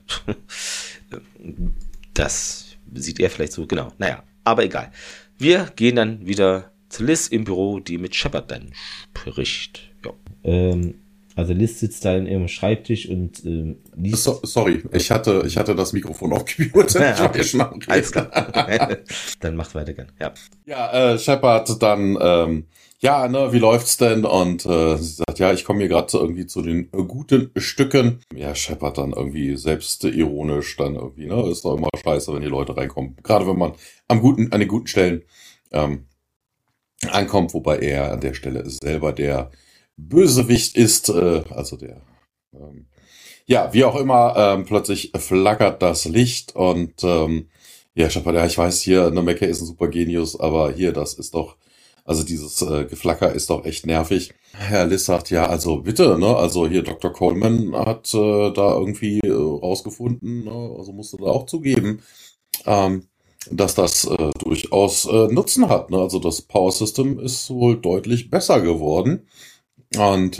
Das sieht er vielleicht so, genau. Naja, aber egal. Wir gehen dann wieder zu Liz im Büro, die mit Shepard dann spricht. Ja. Also Liz sitzt da in ihrem Schreibtisch und liest... Sorry, ich hatte das Mikrofon aufgemutet. Ja, okay. Alles klar. Dann macht weiter gern. Ja, Shepard dann, wie läuft's denn? Und sie sagt, ja, ich komme hier gerade irgendwie zu den guten Stücken. Ja, Shepard dann irgendwie selbstironisch dann irgendwie, ne? Ist doch immer scheiße, wenn die Leute reinkommen. Gerade wenn man an den guten Stellen ankommt, wobei er an der Stelle selber der Bösewicht ist, also der, wie auch immer, plötzlich flackert das Licht und Shepard, ja, ich weiß hier, ne, McKay ist ein super Genius, aber hier, das ist doch, also dieses Geflacker ist doch echt nervig. Herr Liz sagt, ja, also bitte, ne, also hier Dr. Coleman hat da irgendwie rausgefunden, ne, also musste da auch zugeben, dass das durchaus Nutzen hat, ne, also das Power System ist wohl deutlich besser geworden. Und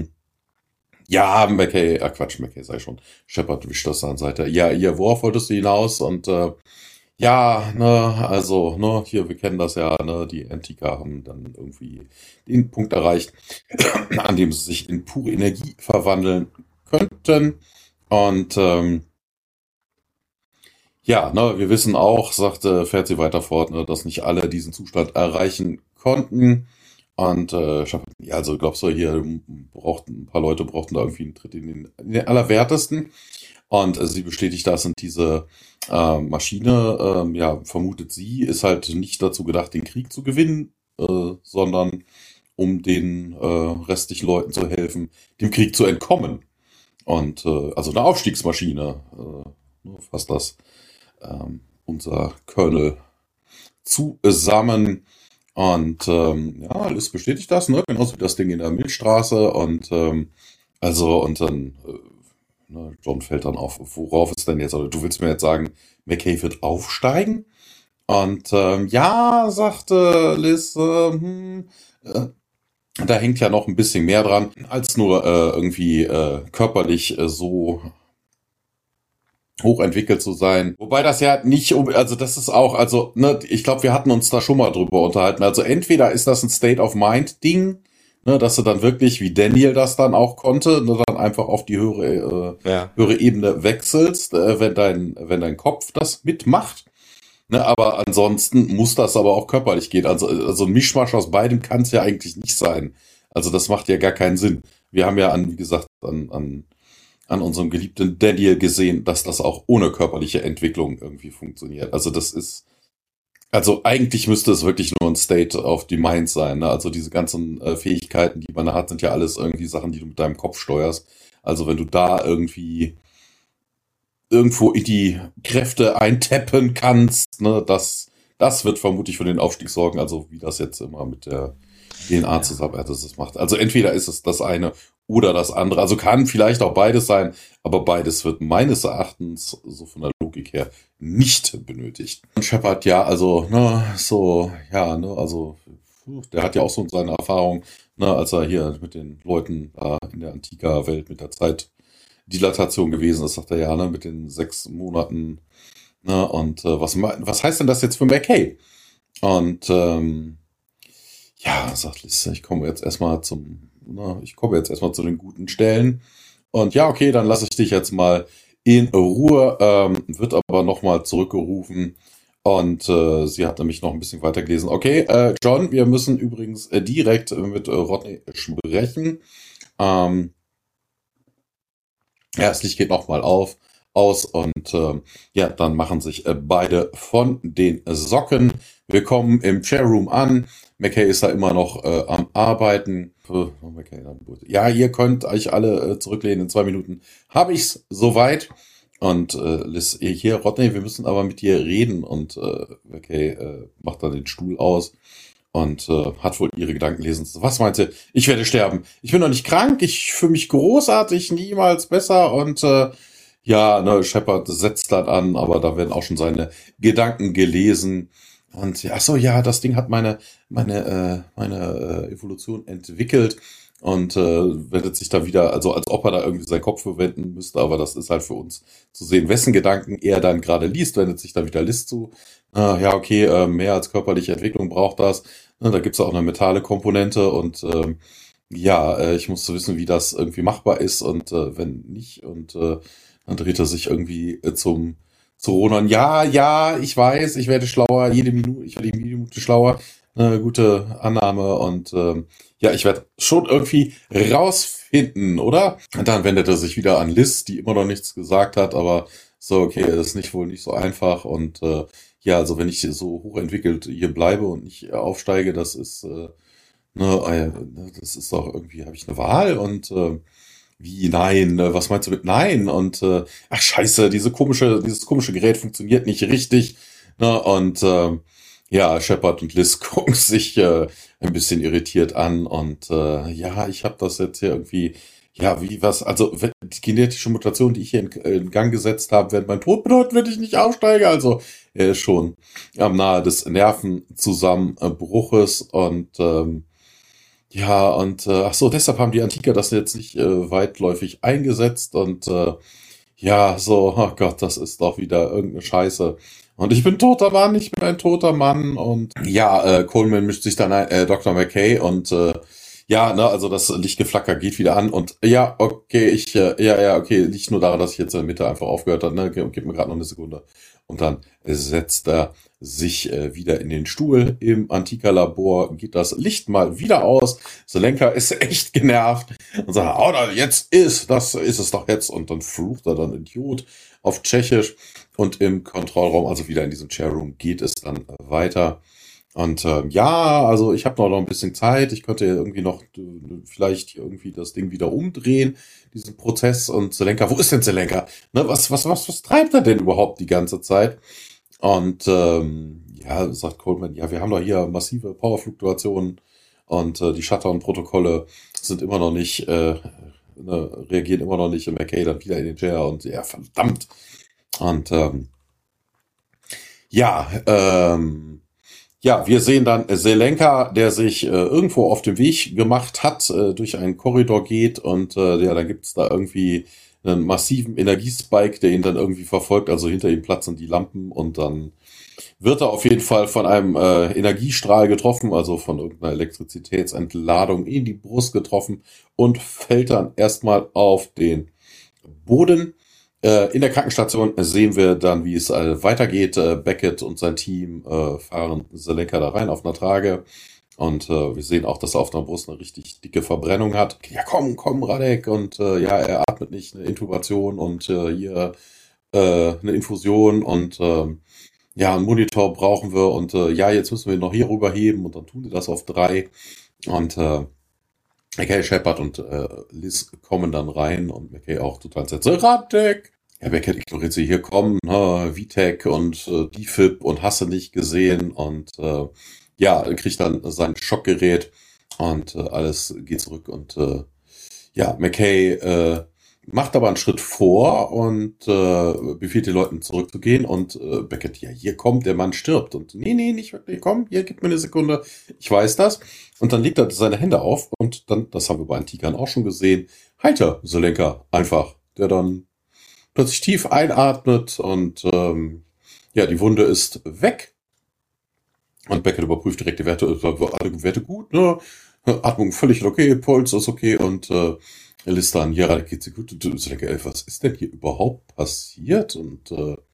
McKay sei schon. Shepard wischt das an Seite. Ja, worauf wolltest du hinaus? Und hier, wir kennen das ja, ne, die Antiker haben dann irgendwie den Punkt erreicht, an dem sie sich in pure Energie verwandeln könnten. Und wir wissen auch, fährt sie weiter fort, ne, dass nicht alle diesen Zustand erreichen konnten. Und ja, also glaubst du, hier ein paar Leute brauchten da irgendwie einen Tritt in den Allerwertesten. Und sie bestätigt das, und diese Maschine, ja, vermutet sie, ist halt nicht dazu gedacht, den Krieg zu gewinnen, sondern um den restlichen Leuten zu helfen, dem Krieg zu entkommen. Und also eine Aufstiegsmaschine, fasst das unser Colonel zusammen. Und ja, Liz bestätigt das, ne? Genauso wie das Ding in der Milchstraße. Und und dann John fällt dann auf, worauf ist denn jetzt, oder du willst mir jetzt sagen, McKay wird aufsteigen? Und ja, sagte Liz, da hängt ja noch ein bisschen mehr dran, als nur irgendwie körperlich so hochentwickelt zu sein. Wobei das ja nicht, also das ist auch, also, ne, ich glaube, wir hatten uns da schon mal drüber unterhalten. Also entweder ist das ein State of Mind Ding, ne, dass du dann wirklich, wie Daniel das dann auch konnte, ne, dann einfach auf die höhere Ebene wechselst, wenn dein Kopf das mitmacht. Ne, aber ansonsten muss das aber auch körperlich gehen. Also ein Mischmasch aus beidem kann es ja eigentlich nicht sein. Also das macht ja gar keinen Sinn. Wir haben ja wie gesagt, an unserem geliebten Daniel gesehen, dass das auch ohne körperliche Entwicklung irgendwie funktioniert. Also eigentlich müsste es wirklich nur ein State of the Mind sein. Ne? Also diese ganzen Fähigkeiten, die man hat, sind ja alles irgendwie Sachen, die du mit deinem Kopf steuerst. Also wenn du da irgendwo in die Kräfte eintappen kannst, ne, das wird vermutlich für den Aufstieg sorgen, also wie das jetzt immer mit der DNA zusammen das macht. Also entweder ist es das eine oder das andere. Also kann vielleicht auch beides sein, aber beides wird meines Erachtens so von der Logik her nicht benötigt. Und Shepard, ja, also, ne, so, ja, ne, also, der hat ja auch so seine Erfahrung, ne, als er hier mit den Leuten in der Antika-Welt mit der Zeitdilatation gewesen ist, sagt er ja, ne, mit den 6 Monaten, ne, und was heißt denn das jetzt für McKay? Und ja, sagt Liz, ich komme jetzt erstmal zu den guten Stellen. Und ja, okay, dann lasse ich dich jetzt mal in Ruhe, wird aber nochmal zurückgerufen. Und sie hat nämlich noch ein bisschen weiter gelesen. Okay, John, wir müssen übrigens direkt mit Rodney sprechen. Ja, das Licht geht nochmal aus und ja, dann machen sich beide von den Socken. Wir kommen im Chairroom an. McKay ist da immer noch am Arbeiten. Ja, ihr könnt euch alle zurücklehnen. In 2 Minuten habe ich's soweit. Und Liz, hier, Rodney, wir müssen aber mit dir reden. Und McKay macht dann den Stuhl aus und hat wohl ihre Gedanken lesen. Was meint ihr? Ich werde sterben. Ich bin noch nicht krank. Ich fühle mich großartig, niemals besser. Und ja, ne, Shepard setzt dann an, aber da werden auch schon seine Gedanken gelesen. Und ja, ach so, ja, das Ding hat meine Evolution entwickelt und wendet sich da wieder, also als ob er da irgendwie seinen Kopf verwenden müsste, aber das ist halt für uns zu sehen, wessen Gedanken er dann gerade liest, wendet sich da wieder Liz zu. Ja, okay, mehr als körperliche Entwicklung braucht das. Da gibt's auch eine mentale Komponente und ja, ich musste wissen, wie das irgendwie machbar ist und wenn nicht. Und dann dreht er sich irgendwie zu Ronan. Ja, ich weiß, ich werde schlauer, ich werde jede Minute schlauer. Gute Annahme und ja, ich werde schon irgendwie rausfinden, oder? Und dann wendet er sich wieder an Liz, die immer noch nichts gesagt hat, aber so, okay, das ist wohl nicht so einfach und ja, also wenn ich so hochentwickelt hier bleibe und nicht aufsteige, das ist das ist doch irgendwie, habe ich eine Wahl und wie nein? Was meinst du mit nein? Und ach scheiße, dieses komische Gerät funktioniert nicht richtig. Ne? Und ja, Shepard und Liz gucken sich ein bisschen irritiert an und ja, ich habe das jetzt hier irgendwie, ja, wie was, also die genetische Mutation, die ich hier in Gang gesetzt habe, wird mein Tod bedeuten, wenn ich nicht aufsteige. Also er ist schon am nahe des Nervenzusammenbruches und ja, und ach so, deshalb haben die Antiker das jetzt nicht weitläufig eingesetzt und ja, so, oh Gott, das ist doch wieder irgendeine Scheiße. Und ich bin toter Mann, ich bin ein toter Mann und ja, Coleman mischt sich dann ein, Dr. McKay und Ja, ne, also das Lichtgeflacker geht wieder an und ja, okay, okay, liegt nur daran, dass ich jetzt in der Mitte einfach aufgehört habe, ne, gib mir gerade noch eine Sekunde. Und dann setzt er sich wieder in den Stuhl im Antika-Labor, geht das Licht mal wieder aus. Zelenka ist echt genervt und sagt, oh, das ist es doch jetzt. Und dann flucht er dann Idiot auf Tschechisch und im Kontrollraum, also wieder in diesem Chairroom, geht es dann weiter. Und ja, also ich habe noch ein bisschen Zeit. Ich könnte irgendwie noch vielleicht irgendwie das Ding wieder umdrehen, diesen Prozess. Und Zelenka, wo ist denn Zelenka? Ne, was treibt er denn überhaupt die ganze Zeit? Und ja, sagt Coleman, ja, wir haben doch hier massive Powerfluktuationen und die Shutdown-Protokolle sind immer noch nicht, reagieren immer noch nicht. Und McKay dann wieder in den Chair und ja, verdammt. Und ja, ja, wir sehen dann Zelenka, der sich irgendwo auf dem Weg gemacht hat, durch einen Korridor geht und ja, dann gibt's da irgendwie einen massiven Energiespike, der ihn dann irgendwie verfolgt, also hinter ihm platzen die Lampen und dann wird er auf jeden Fall von einem Energiestrahl getroffen, also von irgendeiner Elektrizitätsentladung in die Brust getroffen und fällt dann erstmal auf den Boden. In der Krankenstation sehen wir dann, wie es weitergeht. Beckett und sein Team fahren Zelenka da rein auf einer Trage. Und wir sehen auch, dass er auf der Brust eine richtig dicke Verbrennung hat. Ja, komm, Radek. Und ja, er atmet nicht, eine Intubation und hier eine Infusion und ja, einen Monitor brauchen wir. Und ja, jetzt müssen wir ihn noch hier rüberheben. Und dann tun die das auf 3. Und McKay, Shepard und Liz kommen dann rein und McKay auch total entsetzt. Radek! Ja, Beckett ignoriert sie, hier kommen, VTech und DFib und hast du nicht gesehen und ja, kriegt dann sein Schockgerät und alles geht zurück und ja, McKay macht aber einen Schritt vor und befiehlt den Leuten zurückzugehen und Beckett, ja, hier kommt, der Mann stirbt und nee, nicht wirklich, komm, hier, gib mir eine Sekunde, ich weiß das und dann legt er seine Hände auf und dann, das haben wir bei Antikern auch schon gesehen, heiter Zelenka einfach, der dann plötzlich tief einatmet und ja, die Wunde ist weg. Und Beckett überprüft direkt die Werte, alle Werte gut, ne? Atmung völlig okay, Puls ist okay und Liz dann, ja, geht's dir gut. Und so denke, was ist denn hier überhaupt passiert? Und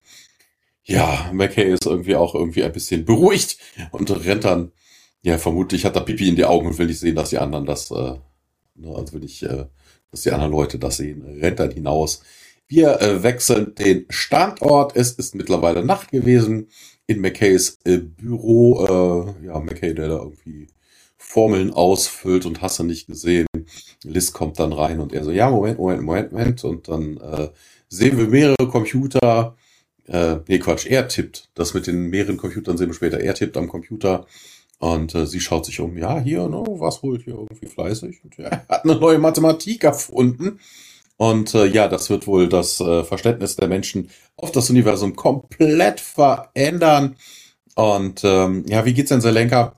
ja, McKay ist irgendwie auch irgendwie ein bisschen beruhigt und rennt dann, ja, vermutlich hat er Pipi in die Augen und will nicht sehen, dass die anderen das, ne, also will nicht, dass die anderen Leute das sehen, rennt dann hinaus. Wir wechseln den Standort. Es ist mittlerweile Nacht gewesen in McKays Büro. Ja, McKay, der da irgendwie Formeln ausfüllt und hast du nicht gesehen. Liz kommt dann rein und er so, ja, Moment. Und dann sehen wir mehrere Computer. Nee, Quatsch, er tippt. Das mit den mehreren Computern sehen wir später. Er tippt am Computer und sie schaut sich um. Ja, hier, no, was holt hier irgendwie fleißig? Und er hat eine neue Mathematik erfunden. Und ja, das wird wohl das Verständnis der Menschen auf das Universum komplett verändern. Und ja, wie geht's denn Zelenka?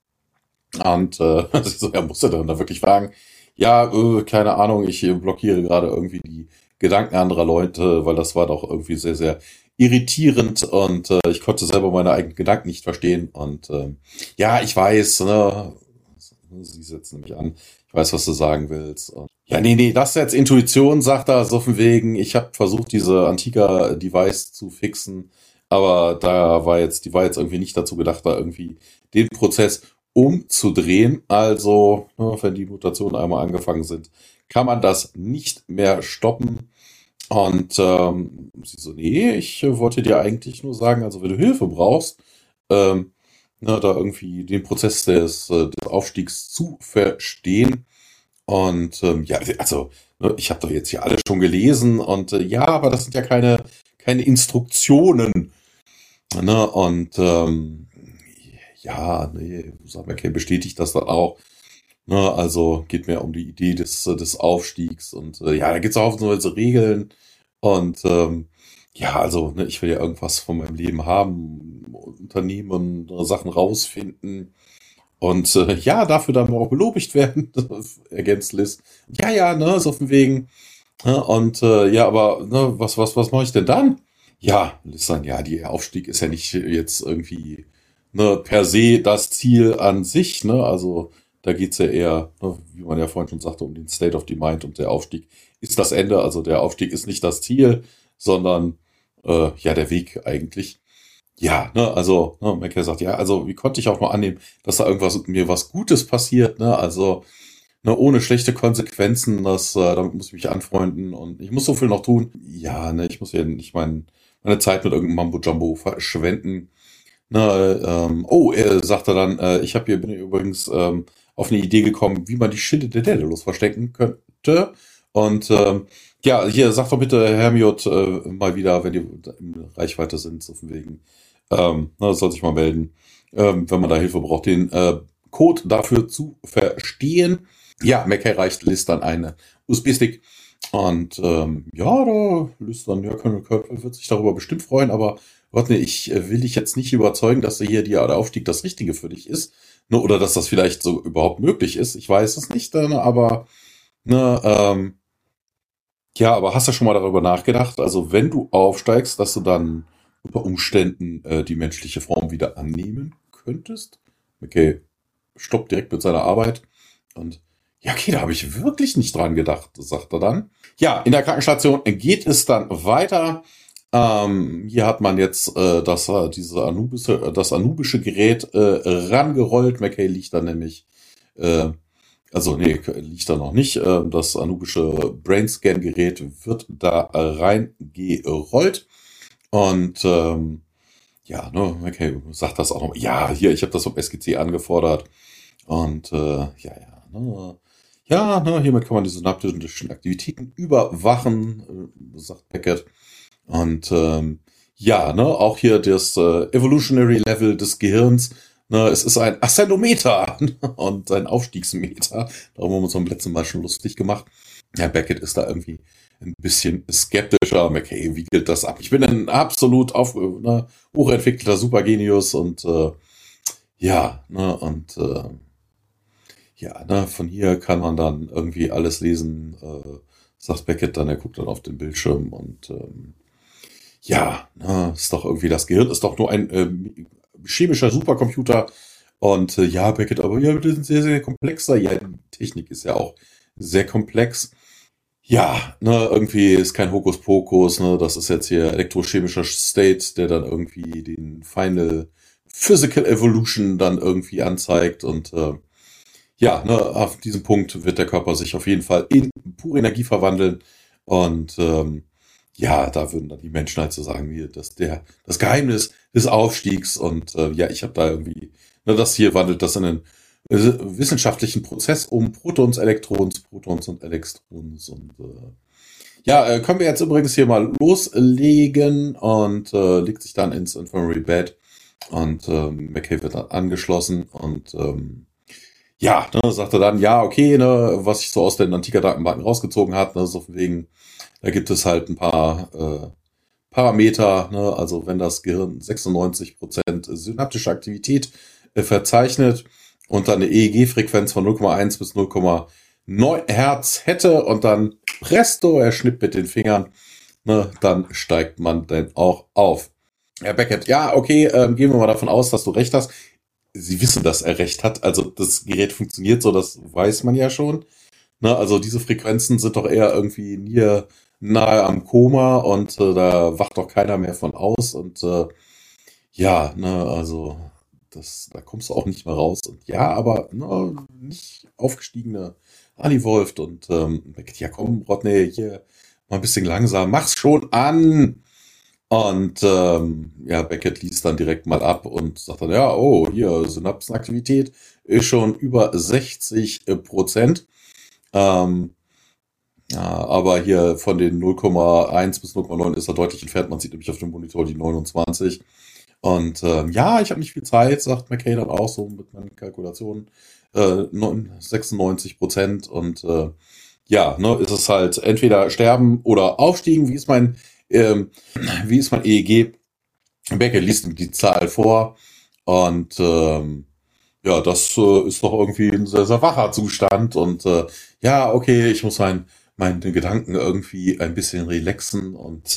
Und so, ja, muss er dann da wirklich fragen? Ja, keine Ahnung, ich blockiere gerade irgendwie die Gedanken anderer Leute, weil das war doch irgendwie sehr, sehr irritierend und ich konnte selber meine eigenen Gedanken nicht verstehen. Und ja, ich weiß, ne, sie setzen mich an. Ich weiß, was du sagen willst. Und ja, nee, das ist jetzt Intuition, sagt er, so von wegen, ich habe versucht, diese Antika-Device zu fixen, aber die war jetzt irgendwie nicht dazu gedacht, da irgendwie den Prozess umzudrehen. Also, ne, wenn die Mutationen einmal angefangen sind, kann man das nicht mehr stoppen. Und sie so, nee, ich wollte dir eigentlich nur sagen, also wenn du Hilfe brauchst, ne, da irgendwie den Prozess des Aufstiegs zu verstehen. Und ja, also ne, ich habe doch jetzt hier alles schon gelesen und ja, aber das sind ja keine Instruktionen. Ne? Und ja, nee, McKay bestätigt das dann auch. Ne? Also geht mir um die Idee des Aufstiegs und ja, da gibt's auch so Regeln und ja, also ne, ich will ja irgendwas von meinem Leben haben, Unternehmen, Sachen rausfinden. Und ja, dafür dann auch belobigt werden, ergänzt Liz. Ja, ne, so von wegen. Und ja, aber ne, was mache ich denn dann? Ja, Liz dann, ja, der Aufstieg ist ja nicht jetzt irgendwie ne, per se das Ziel an sich, ne? Also Da geht's ja eher, ne, wie man ja vorhin schon sagte, um den State of the Mind, und der Aufstieg ist das Ende. Also der Aufstieg ist nicht das Ziel, sondern ja der Weg eigentlich. Ja, ne, also McKay sagt, ja, also wie konnte ich auch nur annehmen, dass da mir was Gutes passiert, ne? Also ne, ohne schlechte Konsequenzen, damit muss ich mich anfreunden und ich muss so viel noch tun. Ja, ne, ich muss ja nicht meine Zeit mit irgendeinem Mambo-Jumbo verschwenden. Na, sagt er dann, bin übrigens auf eine Idee gekommen, wie man die Schilde der Daedalus verstecken könnte. Und ja, hier, sagt doch bitte Hermiot mal wieder, wenn die in Reichweite sind, so von wegen. Soll sich mal melden, wenn man da Hilfe braucht, den Code dafür zu verstehen. Ja, McKay reicht Liz dann eine USB-Stick. Und ja, da Liz dann, ja, Colonel Kirk wird sich darüber bestimmt freuen, aber Rodney, ich will dich jetzt nicht überzeugen, dass der Aufstieg das Richtige für dich ist. Ne, oder dass das vielleicht so überhaupt möglich ist. Ich weiß es nicht, ne, aber ne, ja, aber hast du schon mal darüber nachgedacht? Also wenn du aufsteigst, dass du dann unter Umständen die menschliche Form wieder annehmen könntest? Okay, stoppt direkt mit seiner Arbeit. Und ja, okay, da habe ich wirklich nicht dran gedacht, sagt er dann. Ja, in der Krankenstation geht es dann weiter. Hier hat man jetzt das anubische Gerät rangerollt. McKay liegt da nämlich, liegt da noch nicht. Das anubische Brainscan-Gerät wird da reingerollt. Und ja, ne, McKay sagt das auch noch. Ja, hier, ich habe das vom SGC angefordert. Und hiermit kann man die synaptischen Aktivitäten überwachen, sagt Beckett. Und auch hier das Evolutionary Level des Gehirns. Ne, es ist ein Ascendometer und ein Aufstiegsmeter. Darum haben wir uns beim letzten Mal schon lustig gemacht. Ja, Beckett ist da irgendwie ein bisschen skeptischer. McKay wiegelt das ab. Ich bin ein absolut hochentwickelter Supergenius und von hier kann man dann irgendwie alles lesen, sagt Beckett dann, er guckt dann auf den Bildschirm und ist doch irgendwie, das Gehirn ist doch nur ein chemischer Supercomputer und Beckett, aber ja, das ist sehr, sehr komplexer. Ja, die Technik ist ja auch sehr komplex. Ja, ne, irgendwie ist kein Hokuspokus, ne, das ist jetzt hier elektrochemischer State, der dann irgendwie den Final Physical Evolution dann irgendwie anzeigt und auf diesem Punkt wird der Körper sich auf jeden Fall in pure Energie verwandeln und da würden dann die Menschen halt so sagen, wie das Geheimnis des Aufstiegs und ich habe da irgendwie, das hier wandelt das in einen wissenschaftlichen Prozess um Protons, Elektrons und Elektrons und können wir jetzt übrigens hier mal loslegen und legt sich dann ins Infirmary Bed und McKay wird dann angeschlossen und sagt er dann, was ich so aus den antiker Datenbanken rausgezogen habe, so von wegen, da gibt es halt ein paar Parameter, also wenn das Gehirn 96% synaptische Aktivität verzeichnet und dann eine EEG-Frequenz von 0,1 bis 0,9 Hertz hätte und dann presto, er schnippt mit den Fingern, dann steigt man dann auch auf. Herr Beckett, gehen wir mal davon aus, dass du recht hast. Sie wissen, dass er recht hat. Also das Gerät funktioniert so, das weiß man ja schon. Also diese Frequenzen sind doch eher irgendwie nahe am Koma und da wacht doch keiner mehr von aus. Und da kommst du auch nicht mehr raus. Und aber nicht aufgestiegene Anivolft und ja komm, Rodney, hier mal ein bisschen langsam, mach's schon an. Und Beckett liest dann direkt mal ab und sagt dann, hier, Synapsenaktivität ist schon über 60%. Aber hier von den 0,1 bis 0,9 ist er deutlich entfernt. Man sieht nämlich auf dem Monitor die 29. Und ich habe nicht viel Zeit, sagt McKay dann auch so mit meinen Kalkulationen. 96%. Und ist es halt entweder sterben oder aufstiegen. Wie ist mein EEG? Beckett liest die Zahl vor. Und das ist doch irgendwie ein sehr, sehr wacher Zustand. Und ich muss meine Gedanken irgendwie ein bisschen relaxen und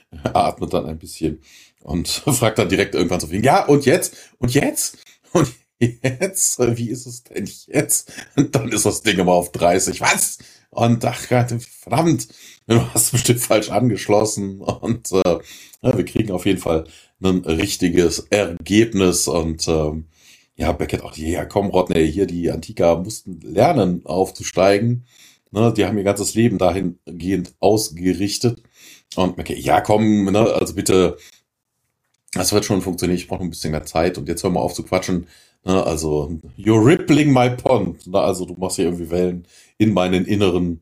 atmet dann ein bisschen und fragt dann direkt irgendwann so viel, und jetzt? Und jetzt? Wie ist es denn jetzt? Und dann ist das Ding immer auf 30. Was? Und ach Gott, verdammt, du hast bestimmt falsch angeschlossen. Und ja, wir kriegen auf jeden Fall ein richtiges Ergebnis. Und ja, Beckett auch, ja komm, Rodney, hier die Antiker mussten lernen aufzusteigen. Ne, die haben ihr ganzes Leben dahingehend ausgerichtet. Und Beckett, ja komm, ne, also bitte, das wird schon funktionieren, ich brauche noch ein bisschen mehr Zeit. Und jetzt hör mal auf zu quatschen. Ne, also, you're rippling my pond. Ne, also du machst hier irgendwie Wellen in meinen inneren,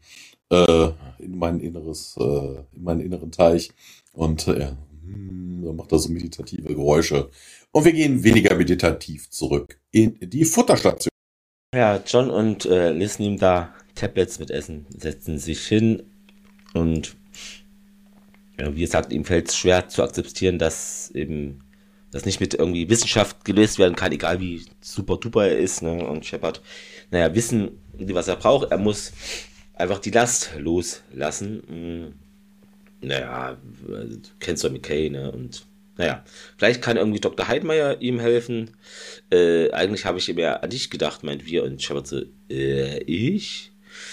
in meinen inneren Teich. Und dann macht er so meditative Geräusche. Und wir gehen weniger meditativ zurück in die Futterstation. Ja, John und Liz nehmen da Tablets mit Essen, setzen sich hin und ja, wie gesagt, ihm fällt es schwer zu akzeptieren, dass eben das nicht mit irgendwie Wissenschaft gelöst werden kann, egal wie super duper er ist. Ne? Und Shepard, naja, wissen, was er braucht. Er muss einfach die Last loslassen. Naja, du kennst doch McKay, ne? Und naja, vielleicht kann irgendwie Dr. Heidmeier ihm helfen. Eigentlich habe ich mehr an dich gedacht, meint wir. Und Shepard so, ich?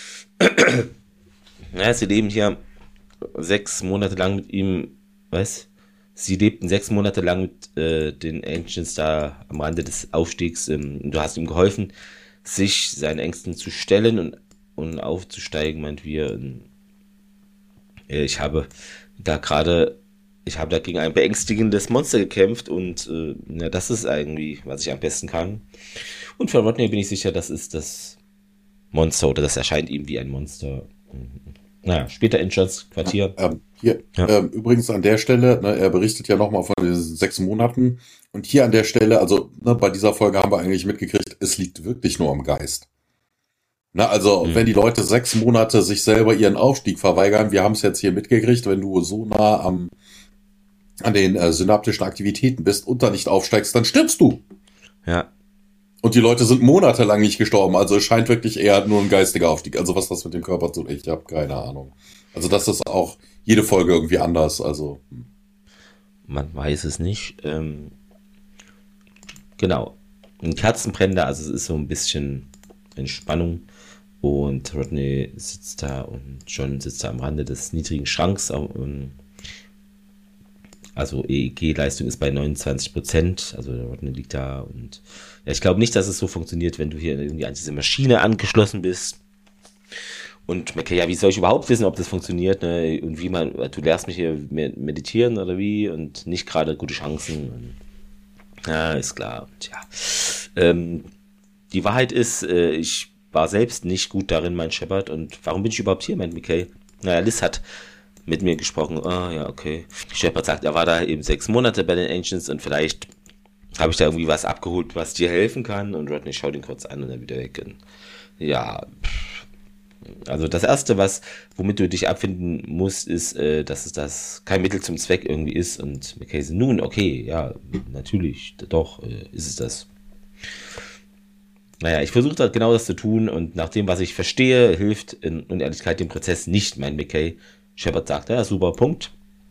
Naja, sie leben hier 6 Monate lang mit ihm, was? Sie lebten 6 Monate lang mit den Ancients da am Rande des Aufstiegs. Du hast ihm geholfen, sich seinen Ängsten zu stellen und aufzusteigen, meint wir. Und, ich habe da gegen ein beängstigendes Monster gekämpft und ja, das ist irgendwie, was ich am besten kann. Und für Rodney bin ich sicher, das ist das Monster oder das erscheint ihm wie ein Monster. Naja, später in Johns Quartier. Hier, Ja. übrigens an der Stelle, ne, er berichtet ja nochmal von diesen 6 Monaten. Und hier an der Stelle, also ne, bei dieser Folge haben wir eigentlich mitgekriegt, es liegt wirklich nur am Geist. Na, also, wenn die Leute 6 Monate sich selber ihren Aufstieg verweigern, wir haben es jetzt hier mitgekriegt, wenn du so nah an den synaptischen Aktivitäten bist und da nicht aufsteigst, dann stirbst du. Ja. Und die Leute sind monatelang nicht gestorben, also es scheint wirklich eher nur ein geistiger Aufstieg. Also was das mit dem Körper tut, ich habe keine Ahnung. Also das ist auch jede Folge irgendwie anders, also. Man weiß es nicht. Genau. Ein Kerzenbrenner, also es ist so ein bisschen Entspannung. Und Rodney sitzt da und John sitzt da am Rande des niedrigen Schranks. Also EEG-Leistung ist bei 29%. Also der Rodney liegt da und ja, ich glaube nicht, dass es so funktioniert, wenn du hier irgendwie an diese Maschine angeschlossen bist. Und McKay, ja, wie soll ich überhaupt wissen, ob das funktioniert? Ne? Und du lehrst mich hier meditieren oder wie? Und nicht gerade gute Chancen. Und, ja, ist klar. Und ja. Die Wahrheit ist, ich war selbst nicht gut darin, mein Shepard. Und warum bin ich überhaupt hier, meint McKay? Naja, Liz hat mit mir gesprochen. Ah, ja, okay. Shepard sagt, er war da eben 6 Monate bei den Ancients und vielleicht habe ich da irgendwie was abgeholt, was dir helfen kann. Und Rodney schaut ihn kurz an und dann wieder weg. Und ja, also das Erste, womit du dich abfinden musst, ist, dass das kein Mittel zum Zweck irgendwie ist. Und McKay so, nun, okay, ja, natürlich, doch, ist es das. Naja, ich versuche da genau das zu tun und nach dem, was ich verstehe, hilft in Unehrlichkeit dem Prozess nicht, mein McKay. Shepard sagt, ja, super, Punkt.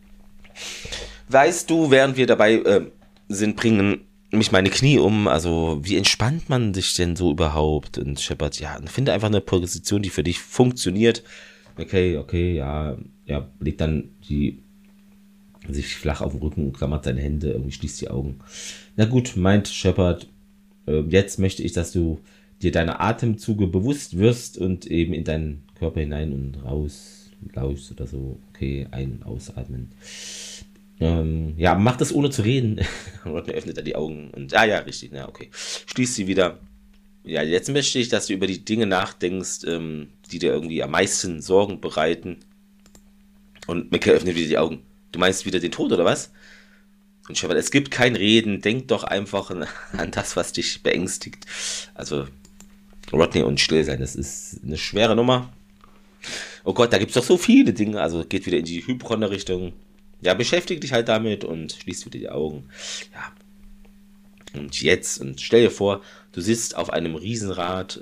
Weißt du, während wir dabei sind, bringen mich meine Knie um, also wie entspannt man sich denn so überhaupt? Und Shepard, ja, finde einfach eine Position, die für dich funktioniert. Okay, ja, er legt dann sich flach auf den Rücken, klammert seine Hände, irgendwie schließt die Augen. Na gut, meint Shepard, jetzt möchte ich, dass du dir deine Atemzüge bewusst wirst und eben in deinen Körper hinein und raus lauschst oder so. Okay, ein- und ausatmen. Ja, mach das ohne zu reden. Rodney öffnet dann die Augen und, ja, richtig, ja, okay. Schließt sie wieder. Ja, jetzt möchte ich, dass du über die Dinge nachdenkst, die dir irgendwie am meisten Sorgen bereiten. Und McKay öffnet wieder die Augen. Du meinst wieder den Tod, oder was? Und Shepard, es gibt kein Reden, denk doch einfach an das, was dich beängstigt. Also, Rodney und still sein, das ist eine schwere Nummer. Oh Gott, da gibt's doch so viele Dinge. Also geht wieder in die Hybrone-Richtung. Ja, beschäftige dich halt damit und schließ wieder die Augen. Ja. Und jetzt, und stell dir vor, du sitzt auf einem Riesenrad.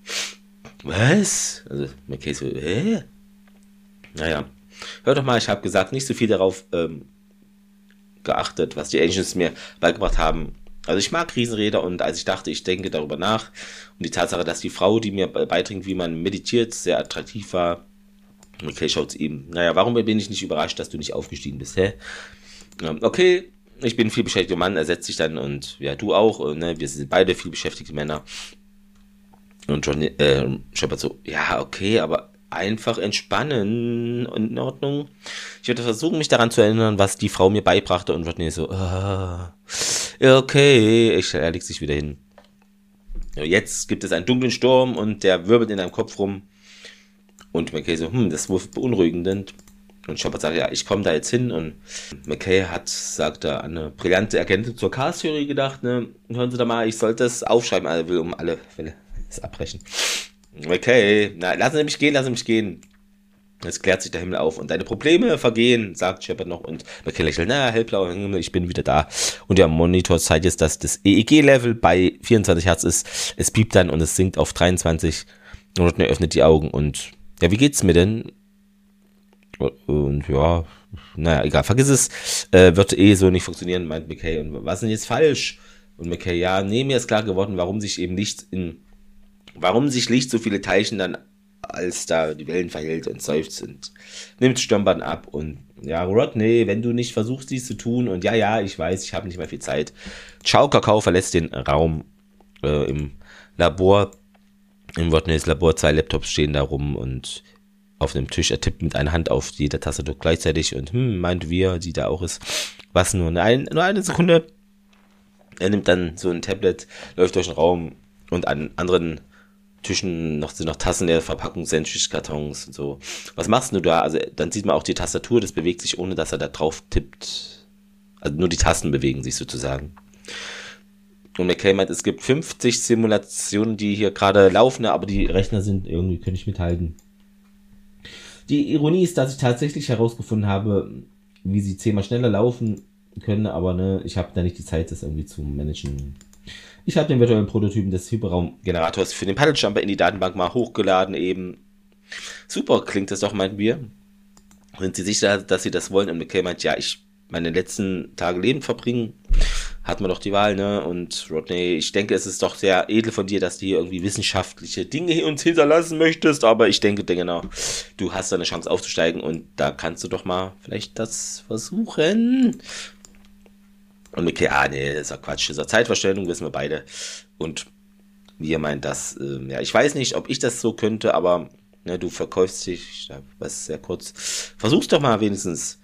Was? Also, McKay so, hä? Naja. Hör doch mal, ich habe gesagt, nicht so viel darauf geachtet, was die Ancients mir beigebracht haben. Also ich mag Riesenräder und als ich dachte, ich denke darüber nach und die Tatsache, dass die Frau, die mir beibringt, wie man meditiert, sehr attraktiv war. Okay, schaut's eben. Naja, warum bin ich nicht überrascht, dass du nicht aufgestiegen bist, hä? Okay, ich bin ein viel beschäftigter Mann, er setzt sich dann und ja, du auch, und, ne, wir sind beide viel beschäftigte Männer. Und Johnny, Shepard so, ja, okay, aber einfach entspannen und in Ordnung. Ich werde versuchen, mich daran zu erinnern, was die Frau mir beibrachte und Rodney so, ja, okay, er legt sich wieder hin. Jetzt gibt es einen dunklen Sturm und der wirbelt in deinem Kopf rum. Und McKay so, das ist wohl beunruhigend. Und Shepard sagt, ja, ich komme da jetzt hin. Und McKay hat, sagt er, an eine brillante Erkenntnis zur Chaos-Theorie gedacht. Ne? Hören Sie da mal, ich sollte das aufschreiben, also will um alle Fälle das abbrechen. McKay, na, lassen Sie mich gehen. Jetzt klärt sich der Himmel auf und deine Probleme vergehen, sagt Shepard noch. Und McKay lächelt, na, hellblauer Himmel, ich bin wieder da. Und der Monitor zeigt jetzt, dass das EEG-Level bei 24 Hertz ist. Es piept dann und es sinkt auf 23. Und er öffnet die Augen und ja, wie geht's mir denn? Und ja, naja, egal, vergiss es. Wird so nicht funktionieren, meint McKay. Und was ist denn jetzt falsch? Und McKay, ja, nee, mir ist klar geworden, warum sich Licht so viele Teilchen dann, als da die Wellen verhält und seufzt und nimmt Stirnband ab. Und ja, Rodney, wenn du nicht versuchst, dies zu tun, und ja, ich weiß, ich habe nicht mehr viel Zeit. Ciao, Kakao verlässt den Raum im Labor. In Rodneys Labor 2 Laptops stehen da rum und auf dem Tisch, er tippt mit einer Hand auf jede Tastatur gleichzeitig und meint, wie er die da auch ist. Was nur eine Sekunde. Er nimmt dann so ein Tablet, läuft durch den Raum und an anderen Tischen sind noch Tassen der Verpackung, Sandwich-Kartons und so. Was machst du da? Also dann sieht man auch die Tastatur, das bewegt sich, ohne dass er da drauf tippt. Also nur die Tasten bewegen sich sozusagen. Und McKay meint, es gibt 50 Simulationen, die hier gerade laufen, aber die Rechner sind irgendwie, könnte ich mithalten. Die Ironie ist, dass ich tatsächlich herausgefunden habe, wie sie 10-mal schneller laufen können, aber ne, ich habe da nicht die Zeit, das irgendwie zu managen. Ich habe den virtuellen Prototypen des Hyperraumgenerators für den Paddeljumper in die Datenbank mal hochgeladen eben. Super, klingt das doch, meinten wir. Sind Sie sicher, dass Sie das wollen? Und McKay meint, ja, ich meine letzten Tage lebend verbringen, hat man doch die Wahl, ne? Und Rodney, ich denke, es ist doch sehr edel von dir, dass du hier irgendwie wissenschaftliche Dinge uns hinterlassen möchtest, aber ich denke, genau, du hast da eine Chance aufzusteigen und da kannst du doch mal vielleicht das versuchen. Und McKay, nee, das ist ja Quatsch, das ist ja Zeitverschwendung, wissen wir beide. Und wir meint das, ja, ich weiß nicht, ob ich das so könnte, aber ne, du verkaufst dich, was sehr kurz, versuch's doch mal wenigstens.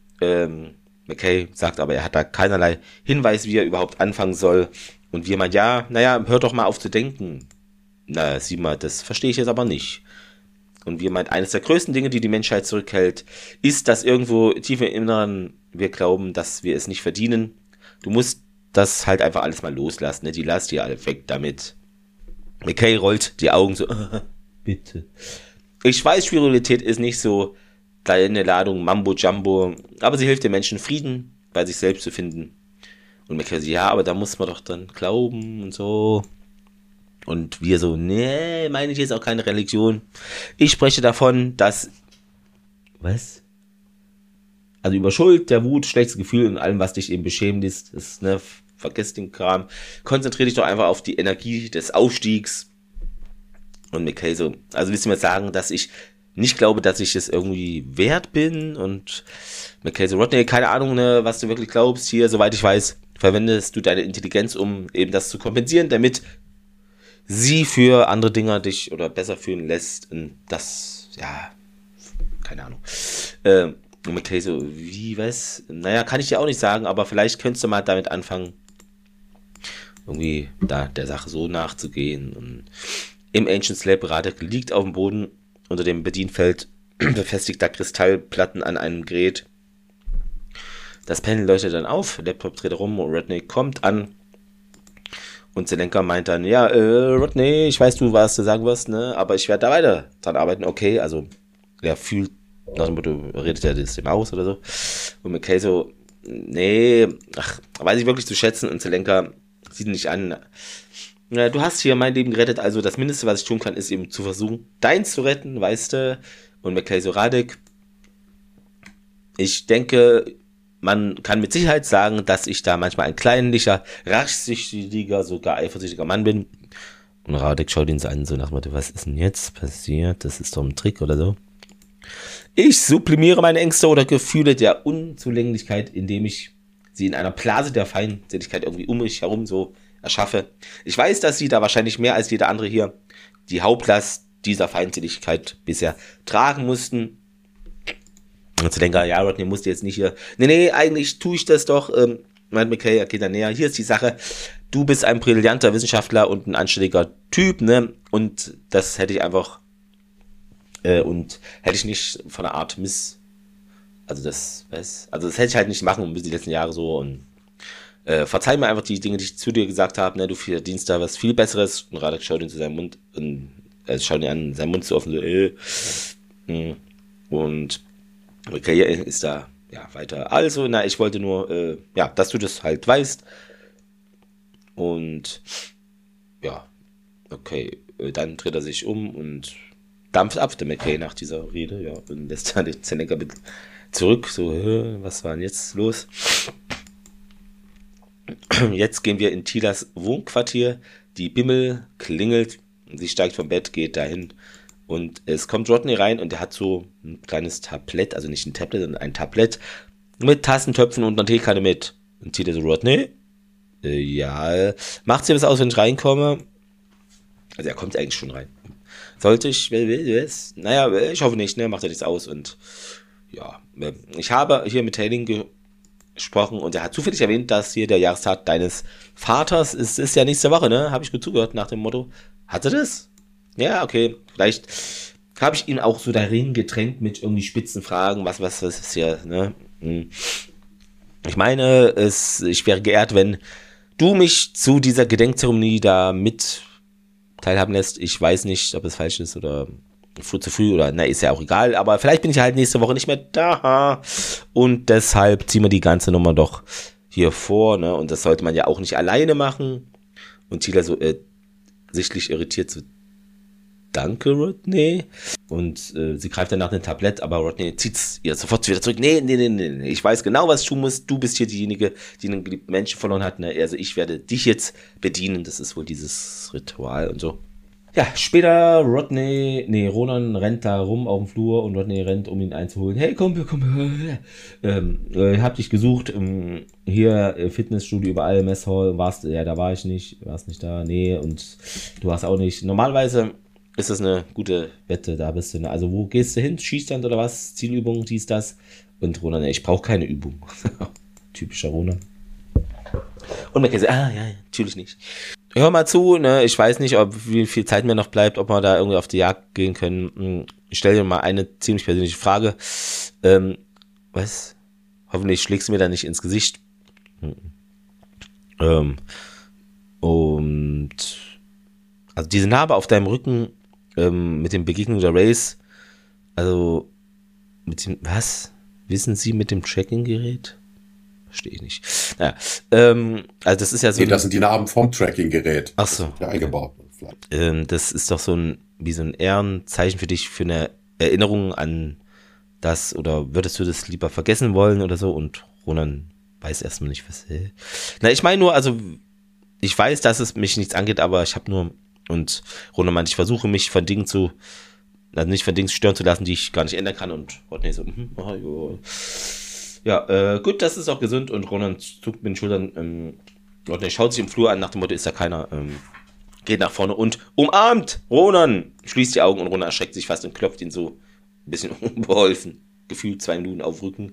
McKay sagt aber, er hat da keinerlei Hinweis, wie er überhaupt anfangen soll. Und wir meint, ja, naja, hör doch mal auf zu denken. Na, sieh mal, das verstehe ich jetzt aber nicht. Und wir meint, eines der größten Dinge, die die Menschheit zurückhält, ist, dass irgendwo tief im Inneren wir glauben, dass wir es nicht verdienen. Du musst das halt einfach alles mal loslassen, ne? Die lasst dir alle weg damit. McKay rollt die Augen so, bitte. Ich weiß, Spiritualität ist nicht so kleine Ladung Mambo Jumbo, aber sie hilft den Menschen, Frieden bei sich selbst zu finden. Und McKay so, ja, aber da muss man doch dann glauben und so. Und wir so, nee, meine ich jetzt auch keine Religion. Ich spreche davon, dass, was? Also über Schuld, der Wut, schlechtes Gefühl und allem, was dich eben beschämt ist, ne, vergiss den Kram. Konzentriere dich doch einfach auf die Energie des Aufstiegs. Und McKay so, also willst du mir sagen, dass ich nicht glaube, dass ich es irgendwie wert bin? Und McKay so, Rodney, keine Ahnung, ne, was du wirklich glaubst. Hier, soweit ich weiß, verwendest du deine Intelligenz, um eben das zu kompensieren, damit sie für andere Dinge dich oder besser fühlen lässt. Und das, ja, keine Ahnung. Und McKay so, wie, was? Naja, kann ich dir auch nicht sagen, aber vielleicht könntest du mal damit anfangen, irgendwie da der Sache so nachzugehen. Und im Ancient Lab Radek liegt auf dem Boden unter dem Bedienfeld befestigter Kristallplatten an einem Gerät. Das Panel leuchtet dann auf, der Laptop dreht rum und Rodney kommt an. Und Zelenka meint dann, ja, Rodney, ich weiß, du was du sagen wirst, ne, aber ich werde da weiter dran arbeiten. Okay, also er fühlt, nach dem Motto, redet er das dem aus oder so. Und McKay so, nee, ach, weiß ich wirklich zu schätzen. Und Zelenka sieht ihn nicht an. Ja, du hast hier mein Leben gerettet, also das Mindeste, was ich tun kann, ist eben zu versuchen, deins zu retten, weißt du. Und McKay so, Radek, ich denke, man kann mit Sicherheit sagen, dass ich da manchmal ein kleinlicher, rachsüchtiger, sogar eifersüchtiger Mann bin. Und Radek schaut ihn so an, so nach dem Motto, was ist denn jetzt passiert? Das ist doch ein Trick oder so. Ich sublimiere meine Ängste oder Gefühle der Unzulänglichkeit, indem ich sie in einer Blase der Feindseligkeit irgendwie um mich herum so erschaffe. Ich weiß, dass sie da wahrscheinlich mehr als jeder andere hier die Hauptlast dieser Feindseligkeit bisher tragen mussten. Und zu denken, ja, Rodney musste jetzt nicht hier, nee, eigentlich tue ich das doch, meint McKay, er geht da näher, hier ist die Sache, du bist ein brillanter Wissenschaftler und ein anständiger Typ, ne, und das hätte ich einfach, und hätte ich nicht von der Art also das hätte ich halt nicht machen müssen die letzten Jahre so, und verzeih mir einfach die Dinge, die ich zu dir gesagt habe, ne, du verdienst da was viel Besseres, und Radek schaut ihn zu seinem Mund, und schaut ihn an, seinen Mund zu offen, so, und okay, ist da ja weiter. Also, ich wollte nur, dass du das halt weißt. Und ja, okay, dann dreht er sich um und dampft ab, der McKay, nach dieser Rede, ja, und lässt dann den Seneca zurück. So, was war denn jetzt los? Jetzt gehen wir in Tilas Wohnquartier. Die Bimmel klingelt. Sie steigt vom Bett, geht dahin. Und es kommt Rodney rein und der hat so ein kleines Tablett, also nicht ein Tablet, sondern ein Tablett mit Tassentöpfen und einer Teekanne mit. Und zieht er so, Rodney? Ja, macht dir was aus, wenn ich reinkomme? Also er kommt eigentlich schon rein. Sollte ich, naja, ich hoffe nicht, ne, macht er nichts aus. Und ja, ich habe hier mit Hailing gesprochen und er hat zufällig erwähnt, dass hier der Jahrestag deines Vaters ist ja nächste Woche, ne? Habe ich gut zugehört nach dem Motto. Hatte das? Ja, okay, vielleicht habe ich ihn auch so darin gedrängt mit irgendwie spitzen Fragen, was ist hier, ne? Ich meine, ich wäre geehrt, wenn du mich zu dieser Gedenkzeremonie da mit teilhaben lässt. Ich weiß nicht, ob es falsch ist oder zu früh oder, ist ja auch egal, aber vielleicht bin ich halt nächste Woche nicht mehr da und deshalb ziehen wir die ganze Nummer doch hier vor, ne? Und das sollte man ja auch nicht alleine machen. Und Tila so sichtlich irritiert so, danke, Rodney. Und sie greift dann nach dem Tablett, aber Rodney zieht's ihr sofort wieder zurück. Nee. Ich weiß genau, was ich tun muss. Du bist hier diejenige, die einen geliebten Menschen verloren hat. Ne? Also ich werde dich jetzt bedienen. Das ist wohl dieses Ritual und so. Ja, später Ronan rennt da rum auf dem Flur und Rodney rennt, um ihn einzuholen. Hey, komm. Hab dich gesucht. Hier, Fitnessstudio überall, Messhall. Da war ich nicht. Warst nicht da. Nee, und du warst auch nicht. Normalerweise ist das eine gute Wette, da bist du. Ne? Also wo gehst du hin? Schießstand oder was? Zielübung, dies, das. Und Ronan, ich brauche keine Übung. Typischer Ronan. Und McKay sagt, ja, natürlich nicht. Hör mal zu, ne? Ich weiß nicht, wie viel Zeit mir noch bleibt, ob wir da irgendwie auf die Jagd gehen können. Ich stelle dir mal eine ziemlich persönliche Frage. Was? Hoffentlich schlägst du mir da nicht ins Gesicht. Und also diese Narbe auf deinem Rücken mit dem Begegnung der Race, also mit dem, was? Wissen Sie mit dem Tracking-Gerät? Verstehe ich nicht. Naja, also das ist ja so. Nee, das sind die Narben vom Tracking-Gerät. Ach so. Ja, eingebaut. Das ist doch so wie so ein Ehrenzeichen für dich, für eine Erinnerung an das, oder würdest du das lieber vergessen wollen oder so? Und Ronan weiß erstmal nicht, was. Ich meine nur, also ich weiß, dass es mich nichts angeht, aber ich habe nur, und Ronan meint, ich versuche mich von Dingen nicht von Dingen stören zu lassen, die ich gar nicht ändern kann, und Rodney so, ja, gut, das ist auch gesund, und Ronan zuckt mit den Schultern, Rodney schaut sich im Flur an, nach dem Motto, ist da keiner, geht nach vorne und umarmt Ronan, schließt die Augen, und Ronan erschreckt sich fast und klopft ihn so ein bisschen unbeholfen, gefühlt 2 Minuten auf Rücken.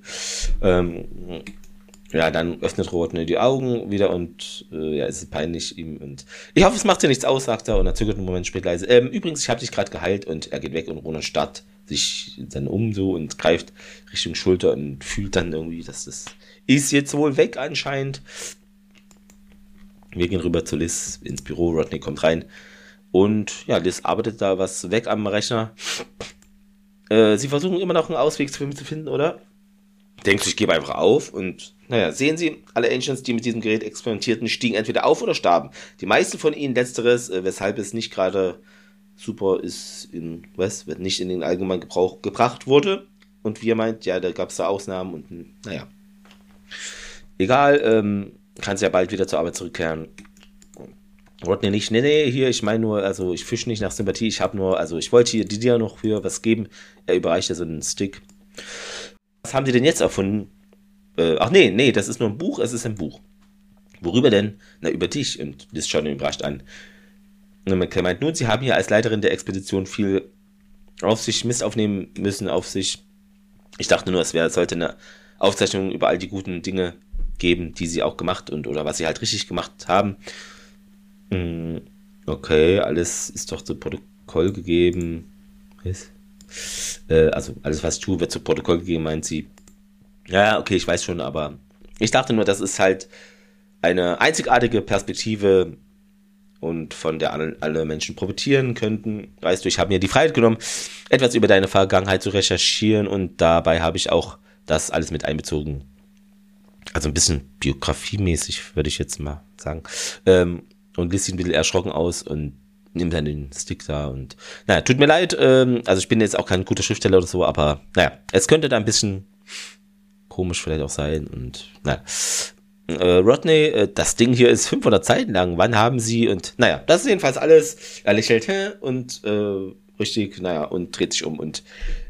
Ja, dann öffnet Rodney die Augen wieder und es ist peinlich ihm, und ich hoffe, es macht dir nichts aus, sagt er, und er zögert einen Moment später leise. Übrigens, ich habe dich gerade geheilt, und er geht weg, und Ronan starrt sich dann um so und greift Richtung Schulter und fühlt dann irgendwie, dass das ist jetzt wohl weg anscheinend. Wir gehen rüber zu Liz ins Büro, Rodney kommt rein und ja, Liz arbeitet da was weg am Rechner. Sie versuchen immer noch einen Ausweg für mich zu finden, oder? Denkst du, ich gebe einfach auf, und sehen Sie, alle Ancients, die mit diesem Gerät experimentierten, stiegen entweder auf oder starben. Die meisten von ihnen letzteres, weshalb es nicht gerade super ist, nicht in den allgemeinen Gebrauch gebracht wurde. Und wie er meint, ja, da gab es da Ausnahmen und Egal, kannst ja bald wieder zur Arbeit zurückkehren. Rodney nicht, nee, hier, ich meine nur, also ich fische nicht nach Sympathie, ich habe nur, also ich wollte hier dir noch für was geben. Er überreicht dir so einen Stick. Was haben die denn jetzt erfunden? Ach nee, das ist nur ein Buch, es ist ein Buch. Worüber denn? Na, über dich. Und das schaut ihn überrascht an. Und McKay meint, nun, sie haben hier als Leiterin der Expedition viel auf sich Mist aufnehmen müssen, auf sich. Ich dachte nur, sollte eine Aufzeichnung über all die guten Dinge geben, die sie auch gemacht oder was sie halt richtig gemacht haben. Okay, alles ist doch zu Protokoll gegeben. Also alles, was ich tue, wird zu Protokoll gegeben, meint sie. Ja, okay, ich weiß schon, aber ich dachte nur, das ist halt eine einzigartige Perspektive und von der alle Menschen profitieren könnten. Weißt du, ich habe mir die Freiheit genommen, etwas über deine Vergangenheit zu recherchieren und dabei habe ich auch das alles mit einbezogen. Also ein bisschen biografiemäßig, würde ich jetzt mal sagen. Und liest ihn ein bisschen erschrocken aus und nimmt dann den Stick da und naja, tut mir leid, also ich bin jetzt auch kein guter Schriftsteller oder so, aber naja, es könnte da ein bisschen komisch vielleicht auch sein und naja. Rodney, das Ding hier ist 500 Seiten lang, wann haben sie und naja, das ist jedenfalls alles, er lächelt und richtig, naja, und dreht sich um und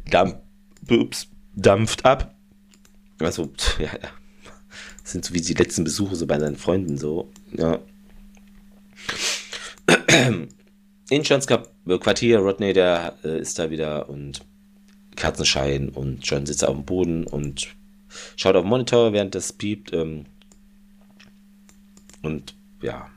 dampft ab. Also, ja, das sind so wie die letzten Besuche so bei seinen Freunden so, ja. In Johns Quartier, Rodney, der ist da wieder und Kerzenschein und John sitzt auf dem Boden und schaut auf den Monitor, während das piept. Und ja,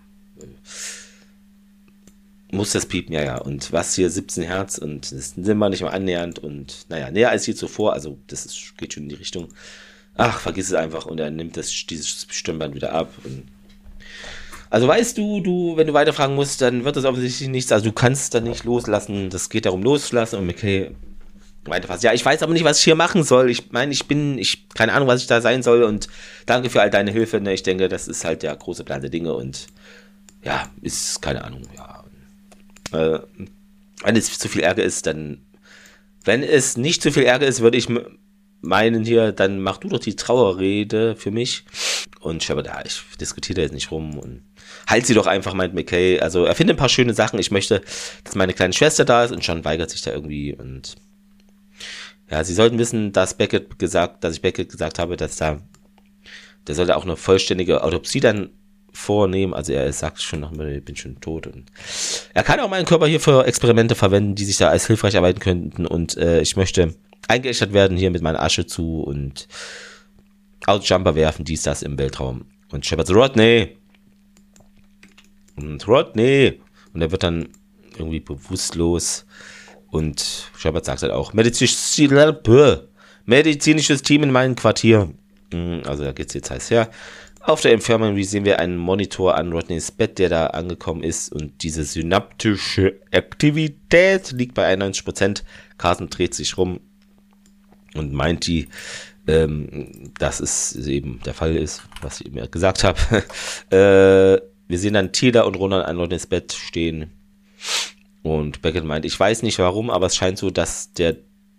muss das piepen, ja. Und was hier 17 Hertz und das sind wir nicht mal annähernd und naja, näher als je zuvor, also geht schon in die Richtung. Ach, vergiss es einfach und er nimmt dieses Stirnband wieder ab und also weißt du, wenn du weiterfragen musst, dann wird das offensichtlich nichts. Also du kannst dann nicht loslassen. Das geht darum, loslassen. Und McKay weiterfasst. Ja, ich weiß aber nicht, was ich hier machen soll. Ich meine, keine Ahnung, was ich da sein soll. Und danke für all deine Hilfe. Ne? Ich denke, das ist halt der große Plan der Dinge. Und ja, ist keine Ahnung. Ja. Wenn es zu viel Ärger ist, dann... Wenn es nicht zu viel Ärger ist, würde ich meinen hier, dann mach du doch die Trauerrede für mich. Und Shepard, ja, ich diskutiere da jetzt nicht rum und halt sie doch einfach, meint McKay. Also er findet ein paar schöne Sachen. Ich möchte, dass meine kleine Schwester da ist und John weigert sich da irgendwie und ja, sie sollten wissen, dass ich Beckett gesagt habe, dass der sollte auch eine vollständige Autopsie dann vornehmen. Also er sagt schon noch, ich bin schon tot und er kann auch meinen Körper hier für Experimente verwenden, die sich da als hilfreich arbeiten könnten und ich möchte eingeäschert werden hier mit meiner Asche zu und Outjumper werfen, das im Weltraum. Und Shepard so, Rodney. Und er wird dann irgendwie bewusstlos. Und Shepard sagt halt auch, medizinisches Team in meinem Quartier. Also da geht's jetzt heiß her. Auf der Infirmary sehen wir einen Monitor an Rodneys Bett, der da angekommen ist. Und diese synaptische Aktivität liegt bei 91%. Carson dreht sich rum und meint dass es eben der Fall ist, was ich mir gesagt habe. Wir sehen dann Tila und Ronan an Rodneys Bett stehen und Beckett meint, ich weiß nicht warum, aber es scheint so, dass der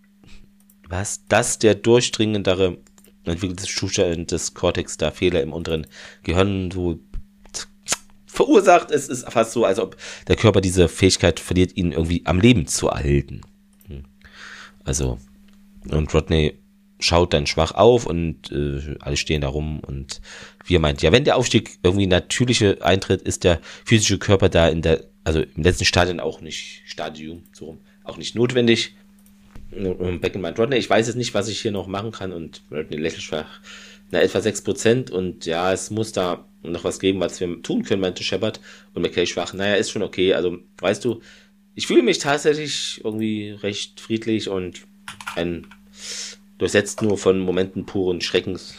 durchdringendere Entwicklungszustand des Cortex da Fehler im unteren Gehirn so verursacht. Es ist fast so, als ob der Körper diese Fähigkeit verliert, ihn irgendwie am Leben zu erhalten. Also, und Rodney schaut dann schwach auf und alle stehen da rum und wir meint, ja, wenn der Aufstieg irgendwie natürliche eintritt, ist der physische Körper da im letzten Stadium auch nicht notwendig. Und Beckett meint, Rodney, ich weiß jetzt nicht, was ich hier noch machen kann und Rodney lächelt schwach. Etwa 6% und ja, es muss da noch was geben, was wir tun können, meinte Shepard und McKay schwach. Naja, ist schon okay, also weißt du, ich fühle mich tatsächlich irgendwie recht friedlich und durchsetzt nur von Momenten puren Schreckens.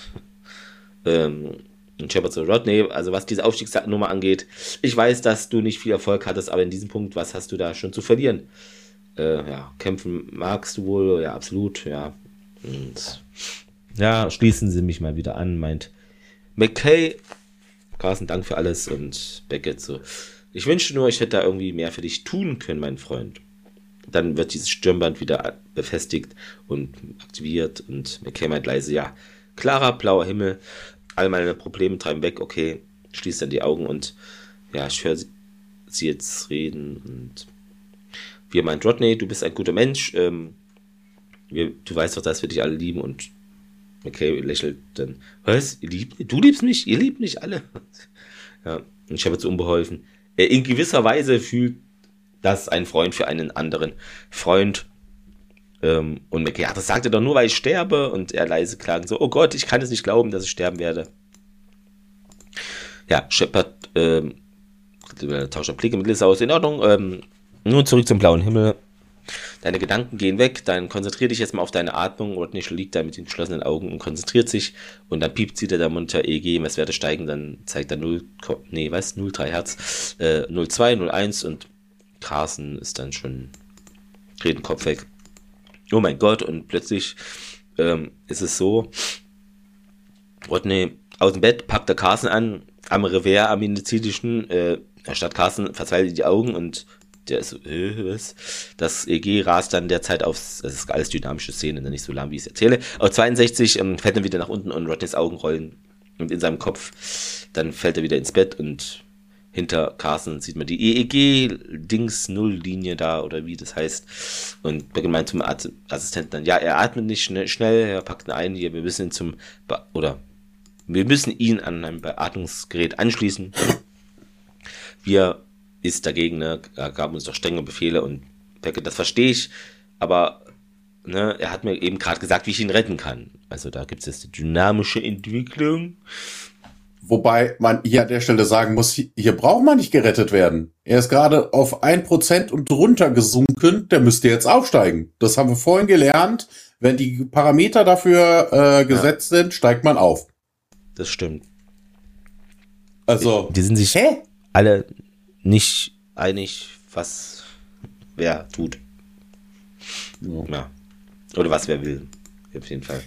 Und Shepard so, Rodney, also was diese Aufstiegsnummer angeht, ich weiß, dass du nicht viel Erfolg hattest, aber in diesem Punkt, was hast du da schon zu verlieren? Kämpfen magst du wohl, ja, absolut, ja. Und ja, schließen Sie mich mal wieder an, meint McKay. Carson, Dank für alles und Beckett so, ich wünschte nur, ich hätte da irgendwie mehr für dich tun können, mein Freund. Dann wird dieses Stirnband wieder befestigt und aktiviert und McKay meint leise, ja, klarer blauer Himmel. all meine Probleme treiben weg, okay, schließ dann die Augen und ja, ich höre sie jetzt reden und wie meint Rodney, du bist ein guter Mensch, du weißt doch, dass wir dich alle lieben und McKay lächelt dann, was, du liebst mich, ihr liebt mich alle. Ja, und ich habe jetzt unbeholfen. In gewisser Weise fühlt das ein Freund für einen anderen Freund. Und McKay, ja, das sagt er doch nur, weil ich sterbe. Und er leise klagen so, oh Gott, ich kann es nicht glauben, dass ich sterben werde. Ja, Shepard tauscht Blicke mit Liz aus. In Ordnung, nun zurück zum blauen Himmel. Deine Gedanken gehen weg, dann konzentrier dich jetzt mal auf deine Atmung. Rodney liegt da mit den geschlossenen Augen und konzentriert sich. Und dann piept sie der Monitor EEG, Messwerte steigen, dann zeigt er 0,3 Hertz, 0,2, 0,1 und Carson ist dann schon, dreht den Kopf weg. Oh mein Gott, und plötzlich ist es so, Rodney aus dem Bett packt der Carson an, am Revers, am medizinischen, statt Carson verzweifelt die Augen und der ist so, was? Das EG rast dann derzeit aufs, das ist alles dynamische Szene, nicht so lang, wie ich es erzähle. Auf 62 fällt er wieder nach unten und Rodneys Augen rollen und in seinem Kopf, dann fällt er wieder ins Bett und hinter Carson sieht man die EEG-Dings-Null-Linie da oder wie das heißt. Und Beckett meint zum Assistenten dann, ja, er atmet nicht schnell, er packt ihn ein, hier, wir müssen ihn an ein Beatmungsgerät anschließen. Wir ist dagegen, ne, er gab uns doch strenge Befehle und Beckett, das verstehe ich, aber ne, er hat mir eben gerade gesagt, wie ich ihn retten kann. Also da gibt es jetzt die dynamische Entwicklung. Wobei man hier an der Stelle sagen muss, hier braucht man nicht gerettet werden. Er ist gerade auf 1% und drunter gesunken, der müsste jetzt aufsteigen. Das haben wir vorhin gelernt. Wenn die Parameter dafür gesetzt sind, steigt man auf. Das stimmt. Also, die sind sich alle nicht einig, was wer tut. Ja. Oder was wer will. Auf jeden Fall.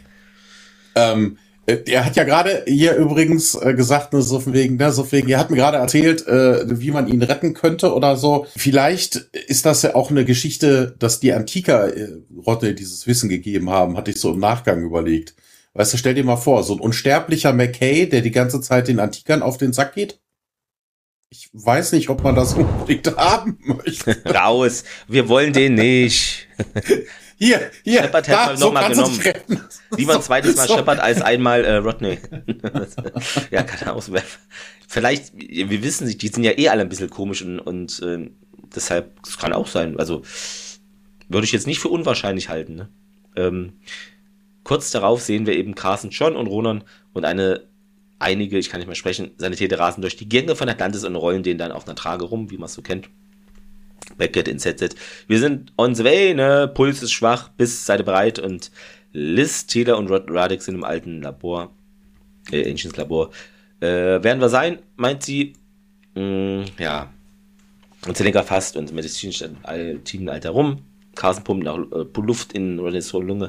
Er hat ja gerade hier übrigens gesagt, so von wegen, er hat mir gerade erzählt, wie man ihn retten könnte oder so. Vielleicht ist das ja auch eine Geschichte, dass die Antiker Rodney dieses Wissen gegeben haben, hatte ich so im Nachgang überlegt. Weißt du, stell dir mal vor, so ein unsterblicher McKay, der die ganze Zeit den Antikern auf den Sack geht. Ich weiß nicht, ob man das unbedingt haben möchte. Raus, wir wollen den nicht. Hier, Shepard hätte man nochmal genommen. Lieber ein zweites Mal Shepard als einmal Rodney. Ja, keine Ahnung. Vielleicht, wir wissen nicht, die sind ja eh alle ein bisschen komisch und deshalb, das kann auch sein. Also, würde ich jetzt nicht für unwahrscheinlich halten. Ne? Kurz darauf sehen wir eben Carson, John und Ronan und einige, ich kann nicht mehr sprechen, Sanitäter rasen durch die Gänge von Atlantis und rollen den dann auf einer Trage rum, wie man es so kennt. Beckett in ZZ. Wir sind on the way, ne? Puls ist schwach, bis seid ihr bereit und Liz, Taylor und Radek sind im alten Labor, Ancients Labor. Werden wir sein, meint sie. Ja. Und Zelenka fasst und medizinisch Team Alter rum. Carson pumpt nach Luft in Rodneys Lunge.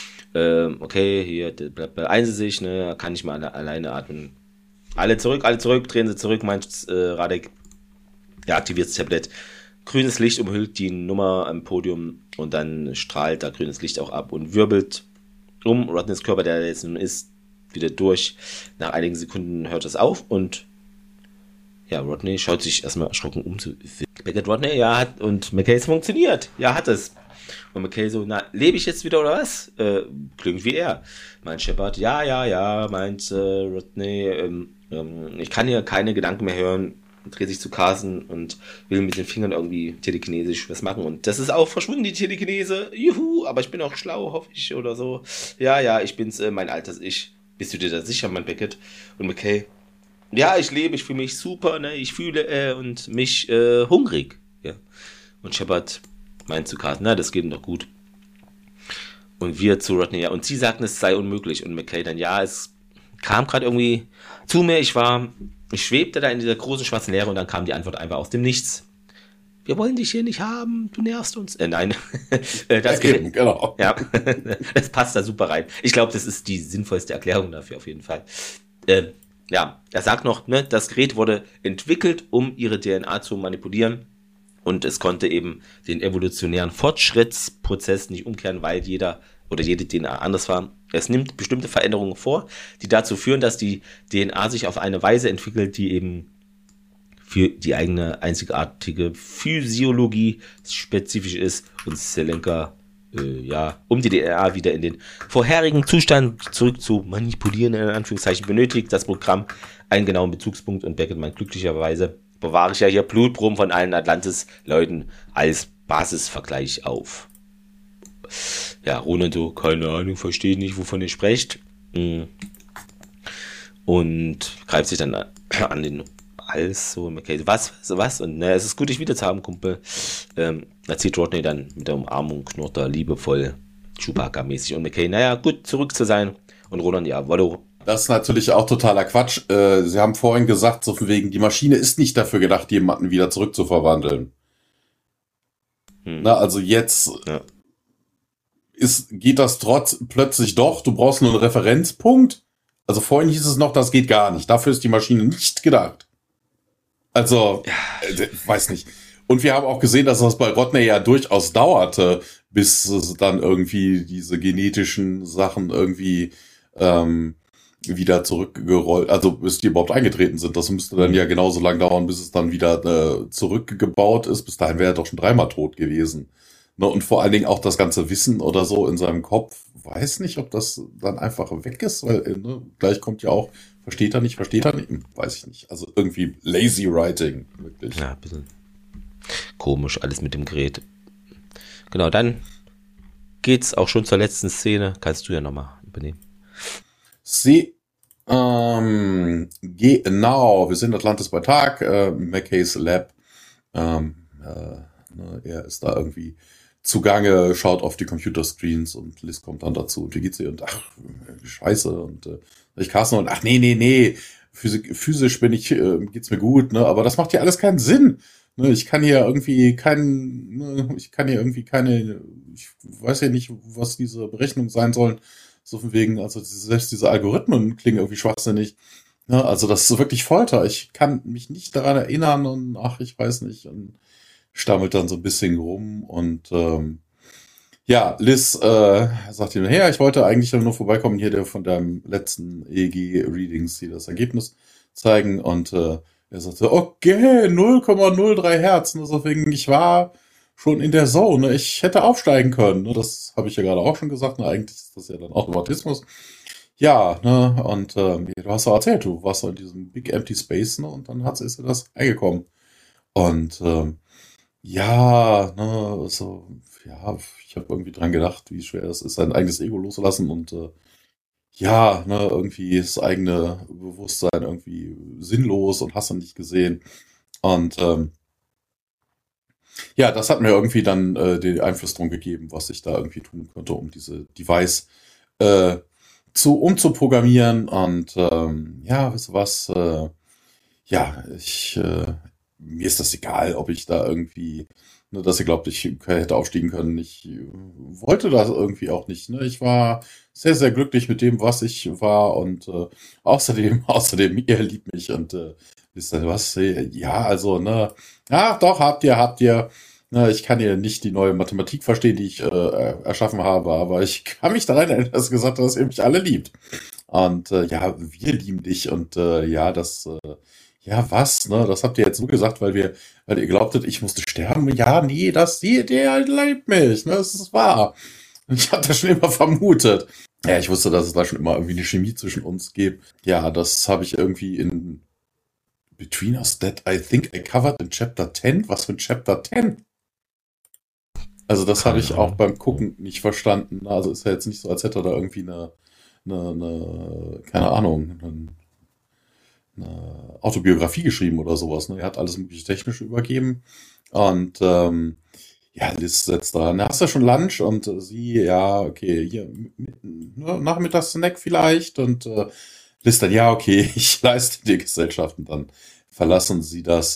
Okay, hier beeilen sie sich, ne? Kann nicht mal alleine atmen. Alle zurück, drehen sie zurück, meint Radek. Er aktiviert das Tablet. Grünes Licht umhüllt die Nummer am Podium und dann strahlt da grünes Licht auch ab und wirbelt um Rodneys Körper, der jetzt nun ist, wieder durch. Nach einigen Sekunden hört es auf und ja, Rodney schaut sich erstmal erschrocken um. Beckett, Rodney, ja, hat, und McKay, es funktioniert. Ja, hat es. Und McKay so, na, lebe ich jetzt wieder oder was? Klingt wie er. Meint Shepard, ja, meint Rodney, ich kann hier keine Gedanken mehr hören. Dreht sich zu Carson und will mit den Fingern irgendwie telekinesisch was machen. Und das ist auch verschwunden, die Telekinese. Juhu, aber ich bin auch schlau, hoffe ich, oder so. Ja, ich bin's, mein altes Ich. Bist du dir da sicher, mein Beckett? Und McKay, ja, ich lebe, ich fühle mich super, ne? Ich fühle und mich hungrig. Ja. Und Shepard meint zu Carson, na, das geht ihm doch gut. Und wir zu Rodney, ja. Und sie sagten, es sei unmöglich. Und McKay dann, ja, es kam gerade irgendwie zu mir, ich schwebte da in dieser großen schwarzen Leere und dann kam die Antwort einfach aus dem Nichts. Wir wollen dich hier nicht haben, du nervst uns. Nein, das geht. Genau. Ja, das passt da super rein. Ich glaube, das ist die sinnvollste Erklärung dafür auf jeden Fall. Ja, er sagt noch, ne, das Gerät wurde entwickelt, um ihre DNA zu manipulieren und es konnte eben den evolutionären Fortschrittsprozess nicht umkehren, weil jeder oder jede DNA anders war. Es nimmt bestimmte Veränderungen vor, die dazu führen, dass die DNA sich auf eine Weise entwickelt, die eben für die eigene einzigartige Physiologie spezifisch ist und Zelenka, um die DNA wieder in den vorherigen Zustand zurück zu manipulieren, in Anführungszeichen, benötigt das Programm einen genauen Bezugspunkt und Beckett meint, glücklicherweise bewahre ich ja hier Blutproben von allen Atlantis-Leuten als Basisvergleich auf. Ja, Ronan so, keine Ahnung, verstehe nicht, wovon ihr sprecht. Und greift sich dann an den Hals, so, okay, was? Und es ist gut, dich wieder zu haben, Kumpel. Erzählt Rodney dann mit der Umarmung, knurrt er liebevoll, Chewbacca-mäßig. Und McKay, naja, gut, zurück zu sein. Und Ronan, ja, Wallo. Das ist natürlich auch totaler Quatsch. Sie haben vorhin gesagt, so von wegen, die Maschine ist nicht dafür gedacht, jemanden wieder zurückzuverwandeln. Na, also jetzt geht das plötzlich doch, du brauchst nur einen Referenzpunkt. Also vorhin hieß es noch, das geht gar nicht. Dafür ist die Maschine nicht gedacht. Also, weiß nicht. Und wir haben auch gesehen, dass das bei Rodney ja durchaus dauerte, bis es dann irgendwie diese genetischen Sachen irgendwie wieder zurückgerollt, also bis die überhaupt eingetreten sind. Das müsste dann ja genauso lang dauern, bis es dann wieder zurückgebaut ist. Bis dahin wäre er doch schon 3-mal tot gewesen. Ne? Und vor allen Dingen auch das ganze Wissen oder so in seinem Kopf. Weiß nicht, ob das dann einfach weg ist, weil gleich kommt ja auch, versteht er nicht, weiß ich nicht. Also irgendwie lazy writing, wirklich. Ja, ein bisschen komisch, alles mit dem Gerät. Genau, dann geht's auch schon zur letzten Szene. Kannst du ja nochmal übernehmen. Genau, wir sind Atlantis bei Tag, McKays Lab. Er ist da irgendwie zugange, schaut auf die Computerscreens und Liz kommt dann dazu. Und wie geht's ihr? Und scheiße. Und ich Carsten und nee. Physisch geht's mir gut, ne? Aber das macht ja alles keinen Sinn. Ne? Ich weiß ja nicht, was diese Berechnungen sein sollen. So von wegen, also selbst diese Algorithmen klingen irgendwie schwachsinnig. Ja, also das ist wirklich Folter. Ich kann mich nicht daran erinnern und ich weiß nicht. Und stammelt dann so ein bisschen rum und Liz sagt ihm, hey, ich wollte eigentlich nur vorbeikommen, hier von deinem letzten EEG-Readings, die das Ergebnis zeigen. Und er sagte, okay, 0,03 Hertz. Deswegen, ich war schon in der Zone. Ich hätte aufsteigen können. Das habe ich ja gerade auch schon gesagt. Eigentlich ist das ja dann Automatismus. Ja, ne, und du hast doch erzählt, du warst so in diesem Big Empty Space, ne, und dann ist dir das eingekommen. Und ich habe irgendwie dran gedacht, wie schwer es ist, sein eigenes Ego loszulassen und irgendwie das eigene Bewusstsein irgendwie sinnlos und hast du nicht gesehen. Und das hat mir irgendwie dann den Einfluss drum gegeben, was ich da irgendwie tun könnte, um diese Device umzuprogrammieren. Und weißt du was? Mir ist das egal, ob ich da irgendwie, dass ihr glaubt, ich hätte aufstiegen können. Ich wollte das irgendwie auch nicht. Ne? Ich war sehr, sehr glücklich mit dem, was ich war. Und außerdem, ihr liebt mich. Und wisst ihr was? Ja, also, ne? Ja, doch, habt ihr. Na, ich kann ja nicht die neue Mathematik verstehen, die ich erschaffen habe, aber ich kann mich daran erinnern, dass gesagt hat, dass ihr mich alle liebt. Und wir lieben dich und was, ne, das habt ihr jetzt nur gesagt, weil ihr glaubtet, ich musste sterben. Ja, nee, der liebt mich, ne, das ist wahr. Und ich hatte das schon immer vermutet. Ja, ich wusste, dass es da schon immer irgendwie eine Chemie zwischen uns gibt. Ja, das habe ich irgendwie in Between Us That I Think I Covered in Chapter 10. Was für ein Chapter 10? Also das habe ich auch beim Gucken nicht verstanden. Also ist ja jetzt nicht so, als hätte er da irgendwie eine keine Ahnung, eine Autobiografie geschrieben oder sowas. Ne? Er hat alles mögliche Technische übergeben. Und Liz setzt da, hast du schon Lunch? Und sie, ja, okay, hier, Nachmittagssnack vielleicht. Und Liz dann, ja, okay, ich leiste dir Gesellschaft. Und dann verlassen sie das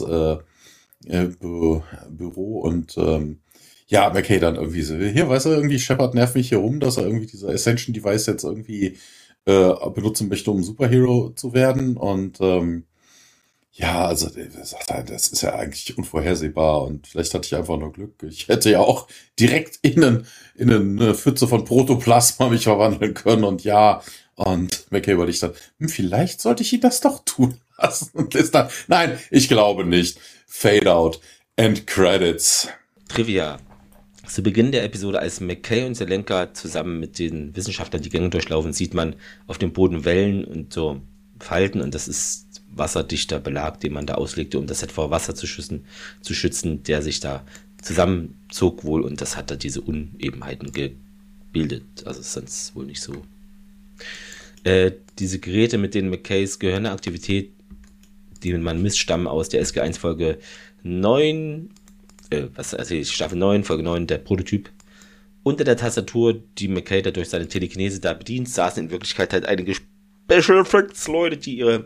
Büro und McKay dann irgendwie so, hier, weißt du, irgendwie Shepard nervt mich hier rum, dass er irgendwie dieser Ascension Device jetzt irgendwie benutzen möchte, um Superhero zu werden. Und Ja, also das ist ja eigentlich unvorhersehbar und vielleicht hatte ich einfach nur Glück. Ich hätte ja auch direkt in eine Pfütze von Protoplasma mich verwandeln können und McKay überlegt dann, vielleicht sollte ich ihn das doch tun lassen. Und ist dann, nein, ich glaube nicht. Fade out. End Credits. Trivia. Zu Beginn der Episode, als McKay und Zelenka zusammen mit den Wissenschaftlern die Gänge durchlaufen, sieht man auf dem Boden Wellen und so Falten und das ist wasserdichter Belag, den man da auslegte, um das Set vor Wasser zu schützen, der sich da zusammenzog wohl und das hat da diese Unebenheiten gebildet. Also sonst wohl nicht so. Diese Geräte, mit denen McKays Gehirnaktivität, die man misst, stammen aus der SG1 Folge 9, Staffel 9, Folge 9, der Prototyp. Unter der Tastatur, die McKay dadurch seine Telekinese da bedient, saßen in Wirklichkeit halt einige Special Effects Leute, die ihre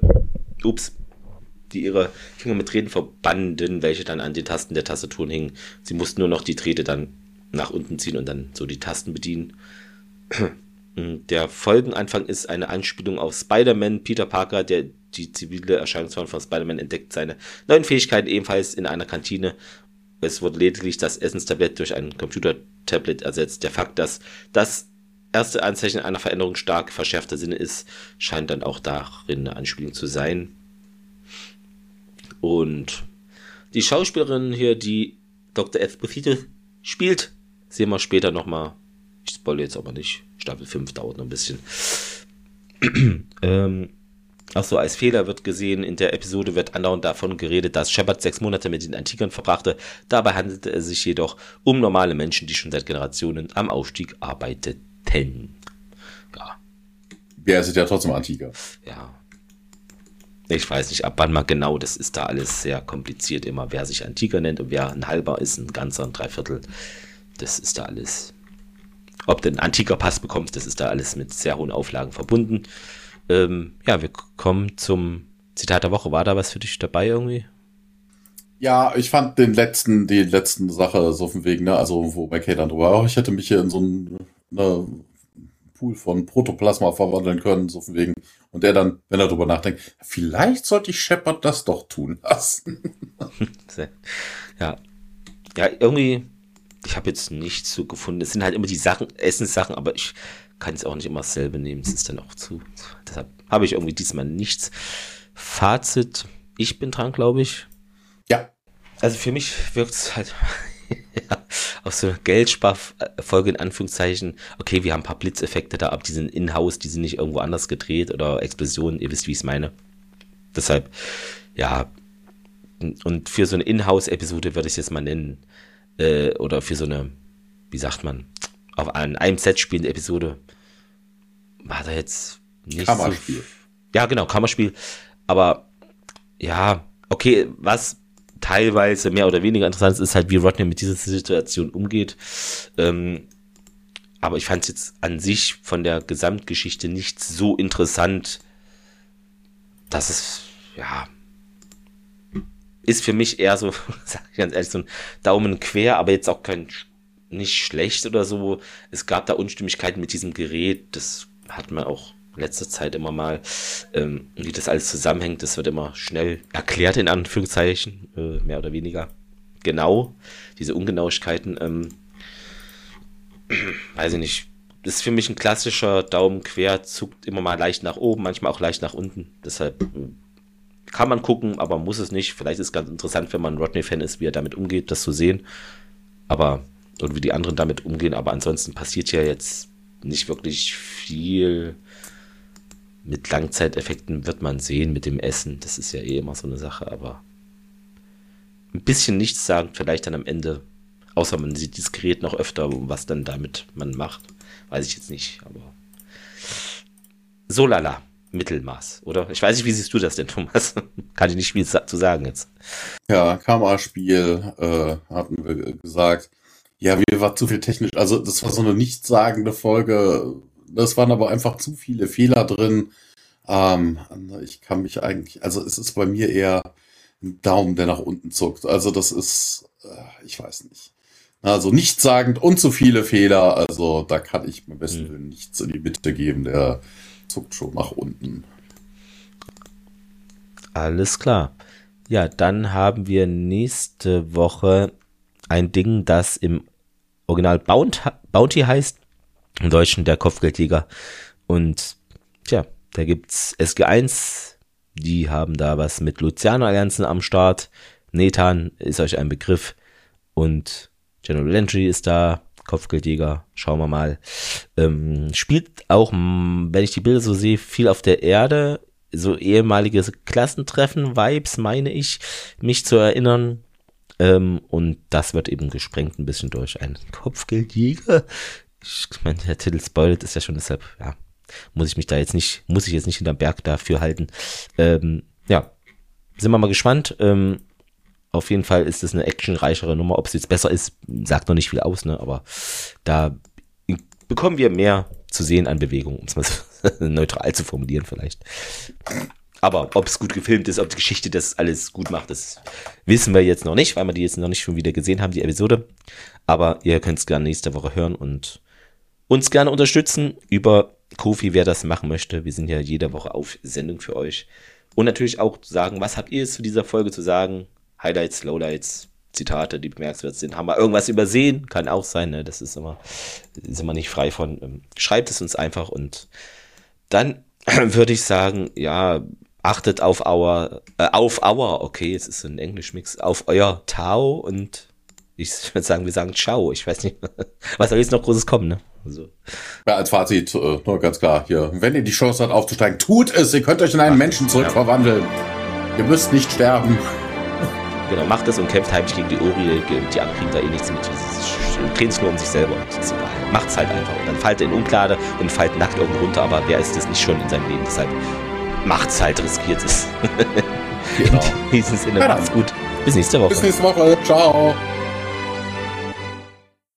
Finger mit Drähten verbanden, welche dann an den Tasten der Tastaturen hingen. Sie mussten nur noch die Drähte dann nach unten ziehen und dann so die Tasten bedienen. Der Folgenanfang ist eine Anspielung auf Spider-Man. Peter Parker, der die zivile Erscheinungsform von Spider-Man entdeckt, seine neuen Fähigkeiten ebenfalls in einer Kantine. Es wurde lediglich das Essenstablett durch ein Computertablet ersetzt. Der Fakt, dass das erste Anzeichen einer Veränderung stark verschärfter Sinne ist, scheint dann auch darin eine Anspielung zu sein. Und die Schauspielerin hier, die Dr. Esposito spielt, sehen wir später nochmal. Ich spoilere jetzt aber nicht. Staffel 5 dauert noch ein bisschen. Achso, als Fehler wird gesehen, in der Episode wird andauernd davon geredet, dass Shepard 6 Monate mit den Antikern verbrachte. Dabei handelte es sich jedoch um normale Menschen, die schon seit Generationen am Aufstieg arbeiteten. Ja. Ja, es sind ja trotzdem Antiker. Ja. Ich weiß nicht, ab wann mal genau, das ist da alles sehr kompliziert immer, wer sich Antiker nennt und wer ein halber ist, ein ganzer, ein Dreiviertel. Das ist da alles. Ob du einen Antiker-Pass bekommst, das ist da alles mit sehr hohen Auflagen verbunden. Ja, wir kommen zum Zitat der Woche. War da was für dich dabei irgendwie? Ja, ich fand die letzten Sache so von wegen, ne, also wo McKay dann drüber, ich hätte mich hier in so einen Pool von Protoplasma verwandeln können, so von wegen. Und der dann, wenn er drüber nachdenkt, vielleicht sollte ich Shepard das doch tun lassen. Ja. Ja, irgendwie, ich habe jetzt nichts so gefunden. Es sind halt immer die Sachen, Essenssachen, aber ich kann es auch nicht immer dasselbe nehmen. Es ist dann auch zu. Deshalb habe ich irgendwie diesmal nichts. Fazit, ich bin dran, glaube ich. Ja. Also für mich wirkt es halt ja, auf so eine Geldsparfolge in Anführungszeichen. Okay, wir haben ein paar Blitzeffekte da, aber die sind in-house, die sind nicht irgendwo anders gedreht oder Explosionen, ihr wisst, wie ich es meine. Deshalb, ja, und für so eine In-house-Episode würde ich es jetzt mal nennen, oder für so eine, wie sagt man, auf einem Set spielende Episode, war da jetzt nicht Kammerspiel. so. Ja, genau, Kammerspiel. Aber ja, okay, was teilweise mehr oder weniger interessant ist, ist halt, wie Rodney mit dieser Situation umgeht. Aber ich fand es jetzt an sich von der Gesamtgeschichte nicht so interessant, dass es, ja, ist für mich eher so, sag ich ganz ehrlich, so ein Daumen quer, aber jetzt auch nicht schlecht oder so. Es gab da Unstimmigkeiten mit diesem Gerät, das hat man auch in letzter Zeit immer mal, wie das alles zusammenhängt, das wird immer schnell erklärt, in Anführungszeichen, mehr oder weniger genau, diese Ungenauigkeiten, weiß ich nicht, das ist für mich ein klassischer Daumen quer, zuckt immer mal leicht nach oben, manchmal auch leicht nach unten, deshalb kann man gucken, aber muss es nicht. Vielleicht ist es ganz interessant, wenn man ein Rodney-Fan ist, wie er damit umgeht, das zu sehen. Aber, und wie die anderen damit umgehen. Aber ansonsten passiert ja jetzt nicht wirklich viel. Mit Langzeiteffekten wird man sehen, mit dem Essen. Das ist ja eh immer so eine Sache, aber ein bisschen nichts sagen, vielleicht dann am Ende. Außer man sieht dieses Gerät noch öfter, was dann damit man macht. Weiß ich jetzt nicht, aber so lala. Mittelmaß, oder? Ich weiß nicht, wie siehst du das denn, Thomas? Kann ich nicht viel zu sagen jetzt. Ja, Kammerspiel, hatten wir gesagt. Ja, mir war zu viel technisch, also das war so eine nichtssagende Folge. Das waren aber einfach zu viele Fehler drin. Ich kann mich eigentlich, also es ist bei mir eher ein Daumen, der nach unten zuckt. Also das ist, ich weiß nicht. Also nichtssagend und zu viele Fehler. Also da kann ich am besten Willen nichts in die Mitte geben. Der zuckt schon nach unten. Alles klar. Ja, dann haben wir nächste Woche ein Ding, das im Original Bounty heißt, im Deutschen der Kopfgeldjäger. Und tja, da gibt's SG1, die haben da was mit Luciano-Allianzen am Start. Nathan ist euch ein Begriff. Und General Landry ist da, Kopfgeldjäger, schauen wir mal. Spielt auch, wenn ich die Bilder so sehe, viel auf der Erde. So ehemalige Klassentreffen-Vibes, meine ich, mich zu erinnern. Und das wird eben gesprengt ein bisschen durch einen Kopfgeldjäger. Ich meine, der Titel spoilt ist ja schon, deshalb, ja, muss ich jetzt nicht hinterm Berg dafür halten. Ja, sind wir mal gespannt. Auf jeden Fall ist es eine actionreichere Nummer. Ob es jetzt besser ist, sagt noch nicht viel aus, ne? Aber da bekommen wir mehr zu sehen an Bewegung, um es mal so neutral zu formulieren vielleicht. Aber ob es gut gefilmt ist, ob die Geschichte das alles gut macht, das wissen wir jetzt noch nicht, weil wir die jetzt noch nicht schon wieder gesehen haben, die Episode. Aber ihr könnt es gerne nächste Woche hören und uns gerne unterstützen über Ko-fi, wer das machen möchte. Wir sind ja jede Woche auf Sendung für euch. Und natürlich auch sagen, was habt ihr jetzt zu dieser Folge zu sagen? Highlights, Lowlights, Zitate, die bemerkenswert sind. Haben wir irgendwas übersehen? Kann auch sein, ne? Das ist immer nicht frei von. Schreibt es uns einfach und dann würde ich sagen, ja, achtet auf okay, es ist ein Englisch-Mix, auf euer Tau und ich würde sagen, wir sagen Ciao. Ich weiß nicht, was soll jetzt noch Großes kommen, ne? Also. Ja, als Fazit nur ganz klar hier. Wenn ihr die Chance habt aufzusteigen, tut es. Ihr könnt euch in einen Menschen zurückverwandeln. Ihr müsst nicht sterben. Genau, macht es und kämpft heimlich gegen die Ori. Die anderen kriegen da eh nichts mit. Die drehen sich nur um sich selber. Und ist egal. Macht's halt einfach. Und dann fallt ihr in Umklade und fallt nackt irgendwo runter. Aber wer ist das nicht schon in seinem Leben? Deshalb macht's halt, riskiert es. Genau. In diesem Sinne, macht's gut. Bis nächste Woche. Bis nächste Woche. Ciao.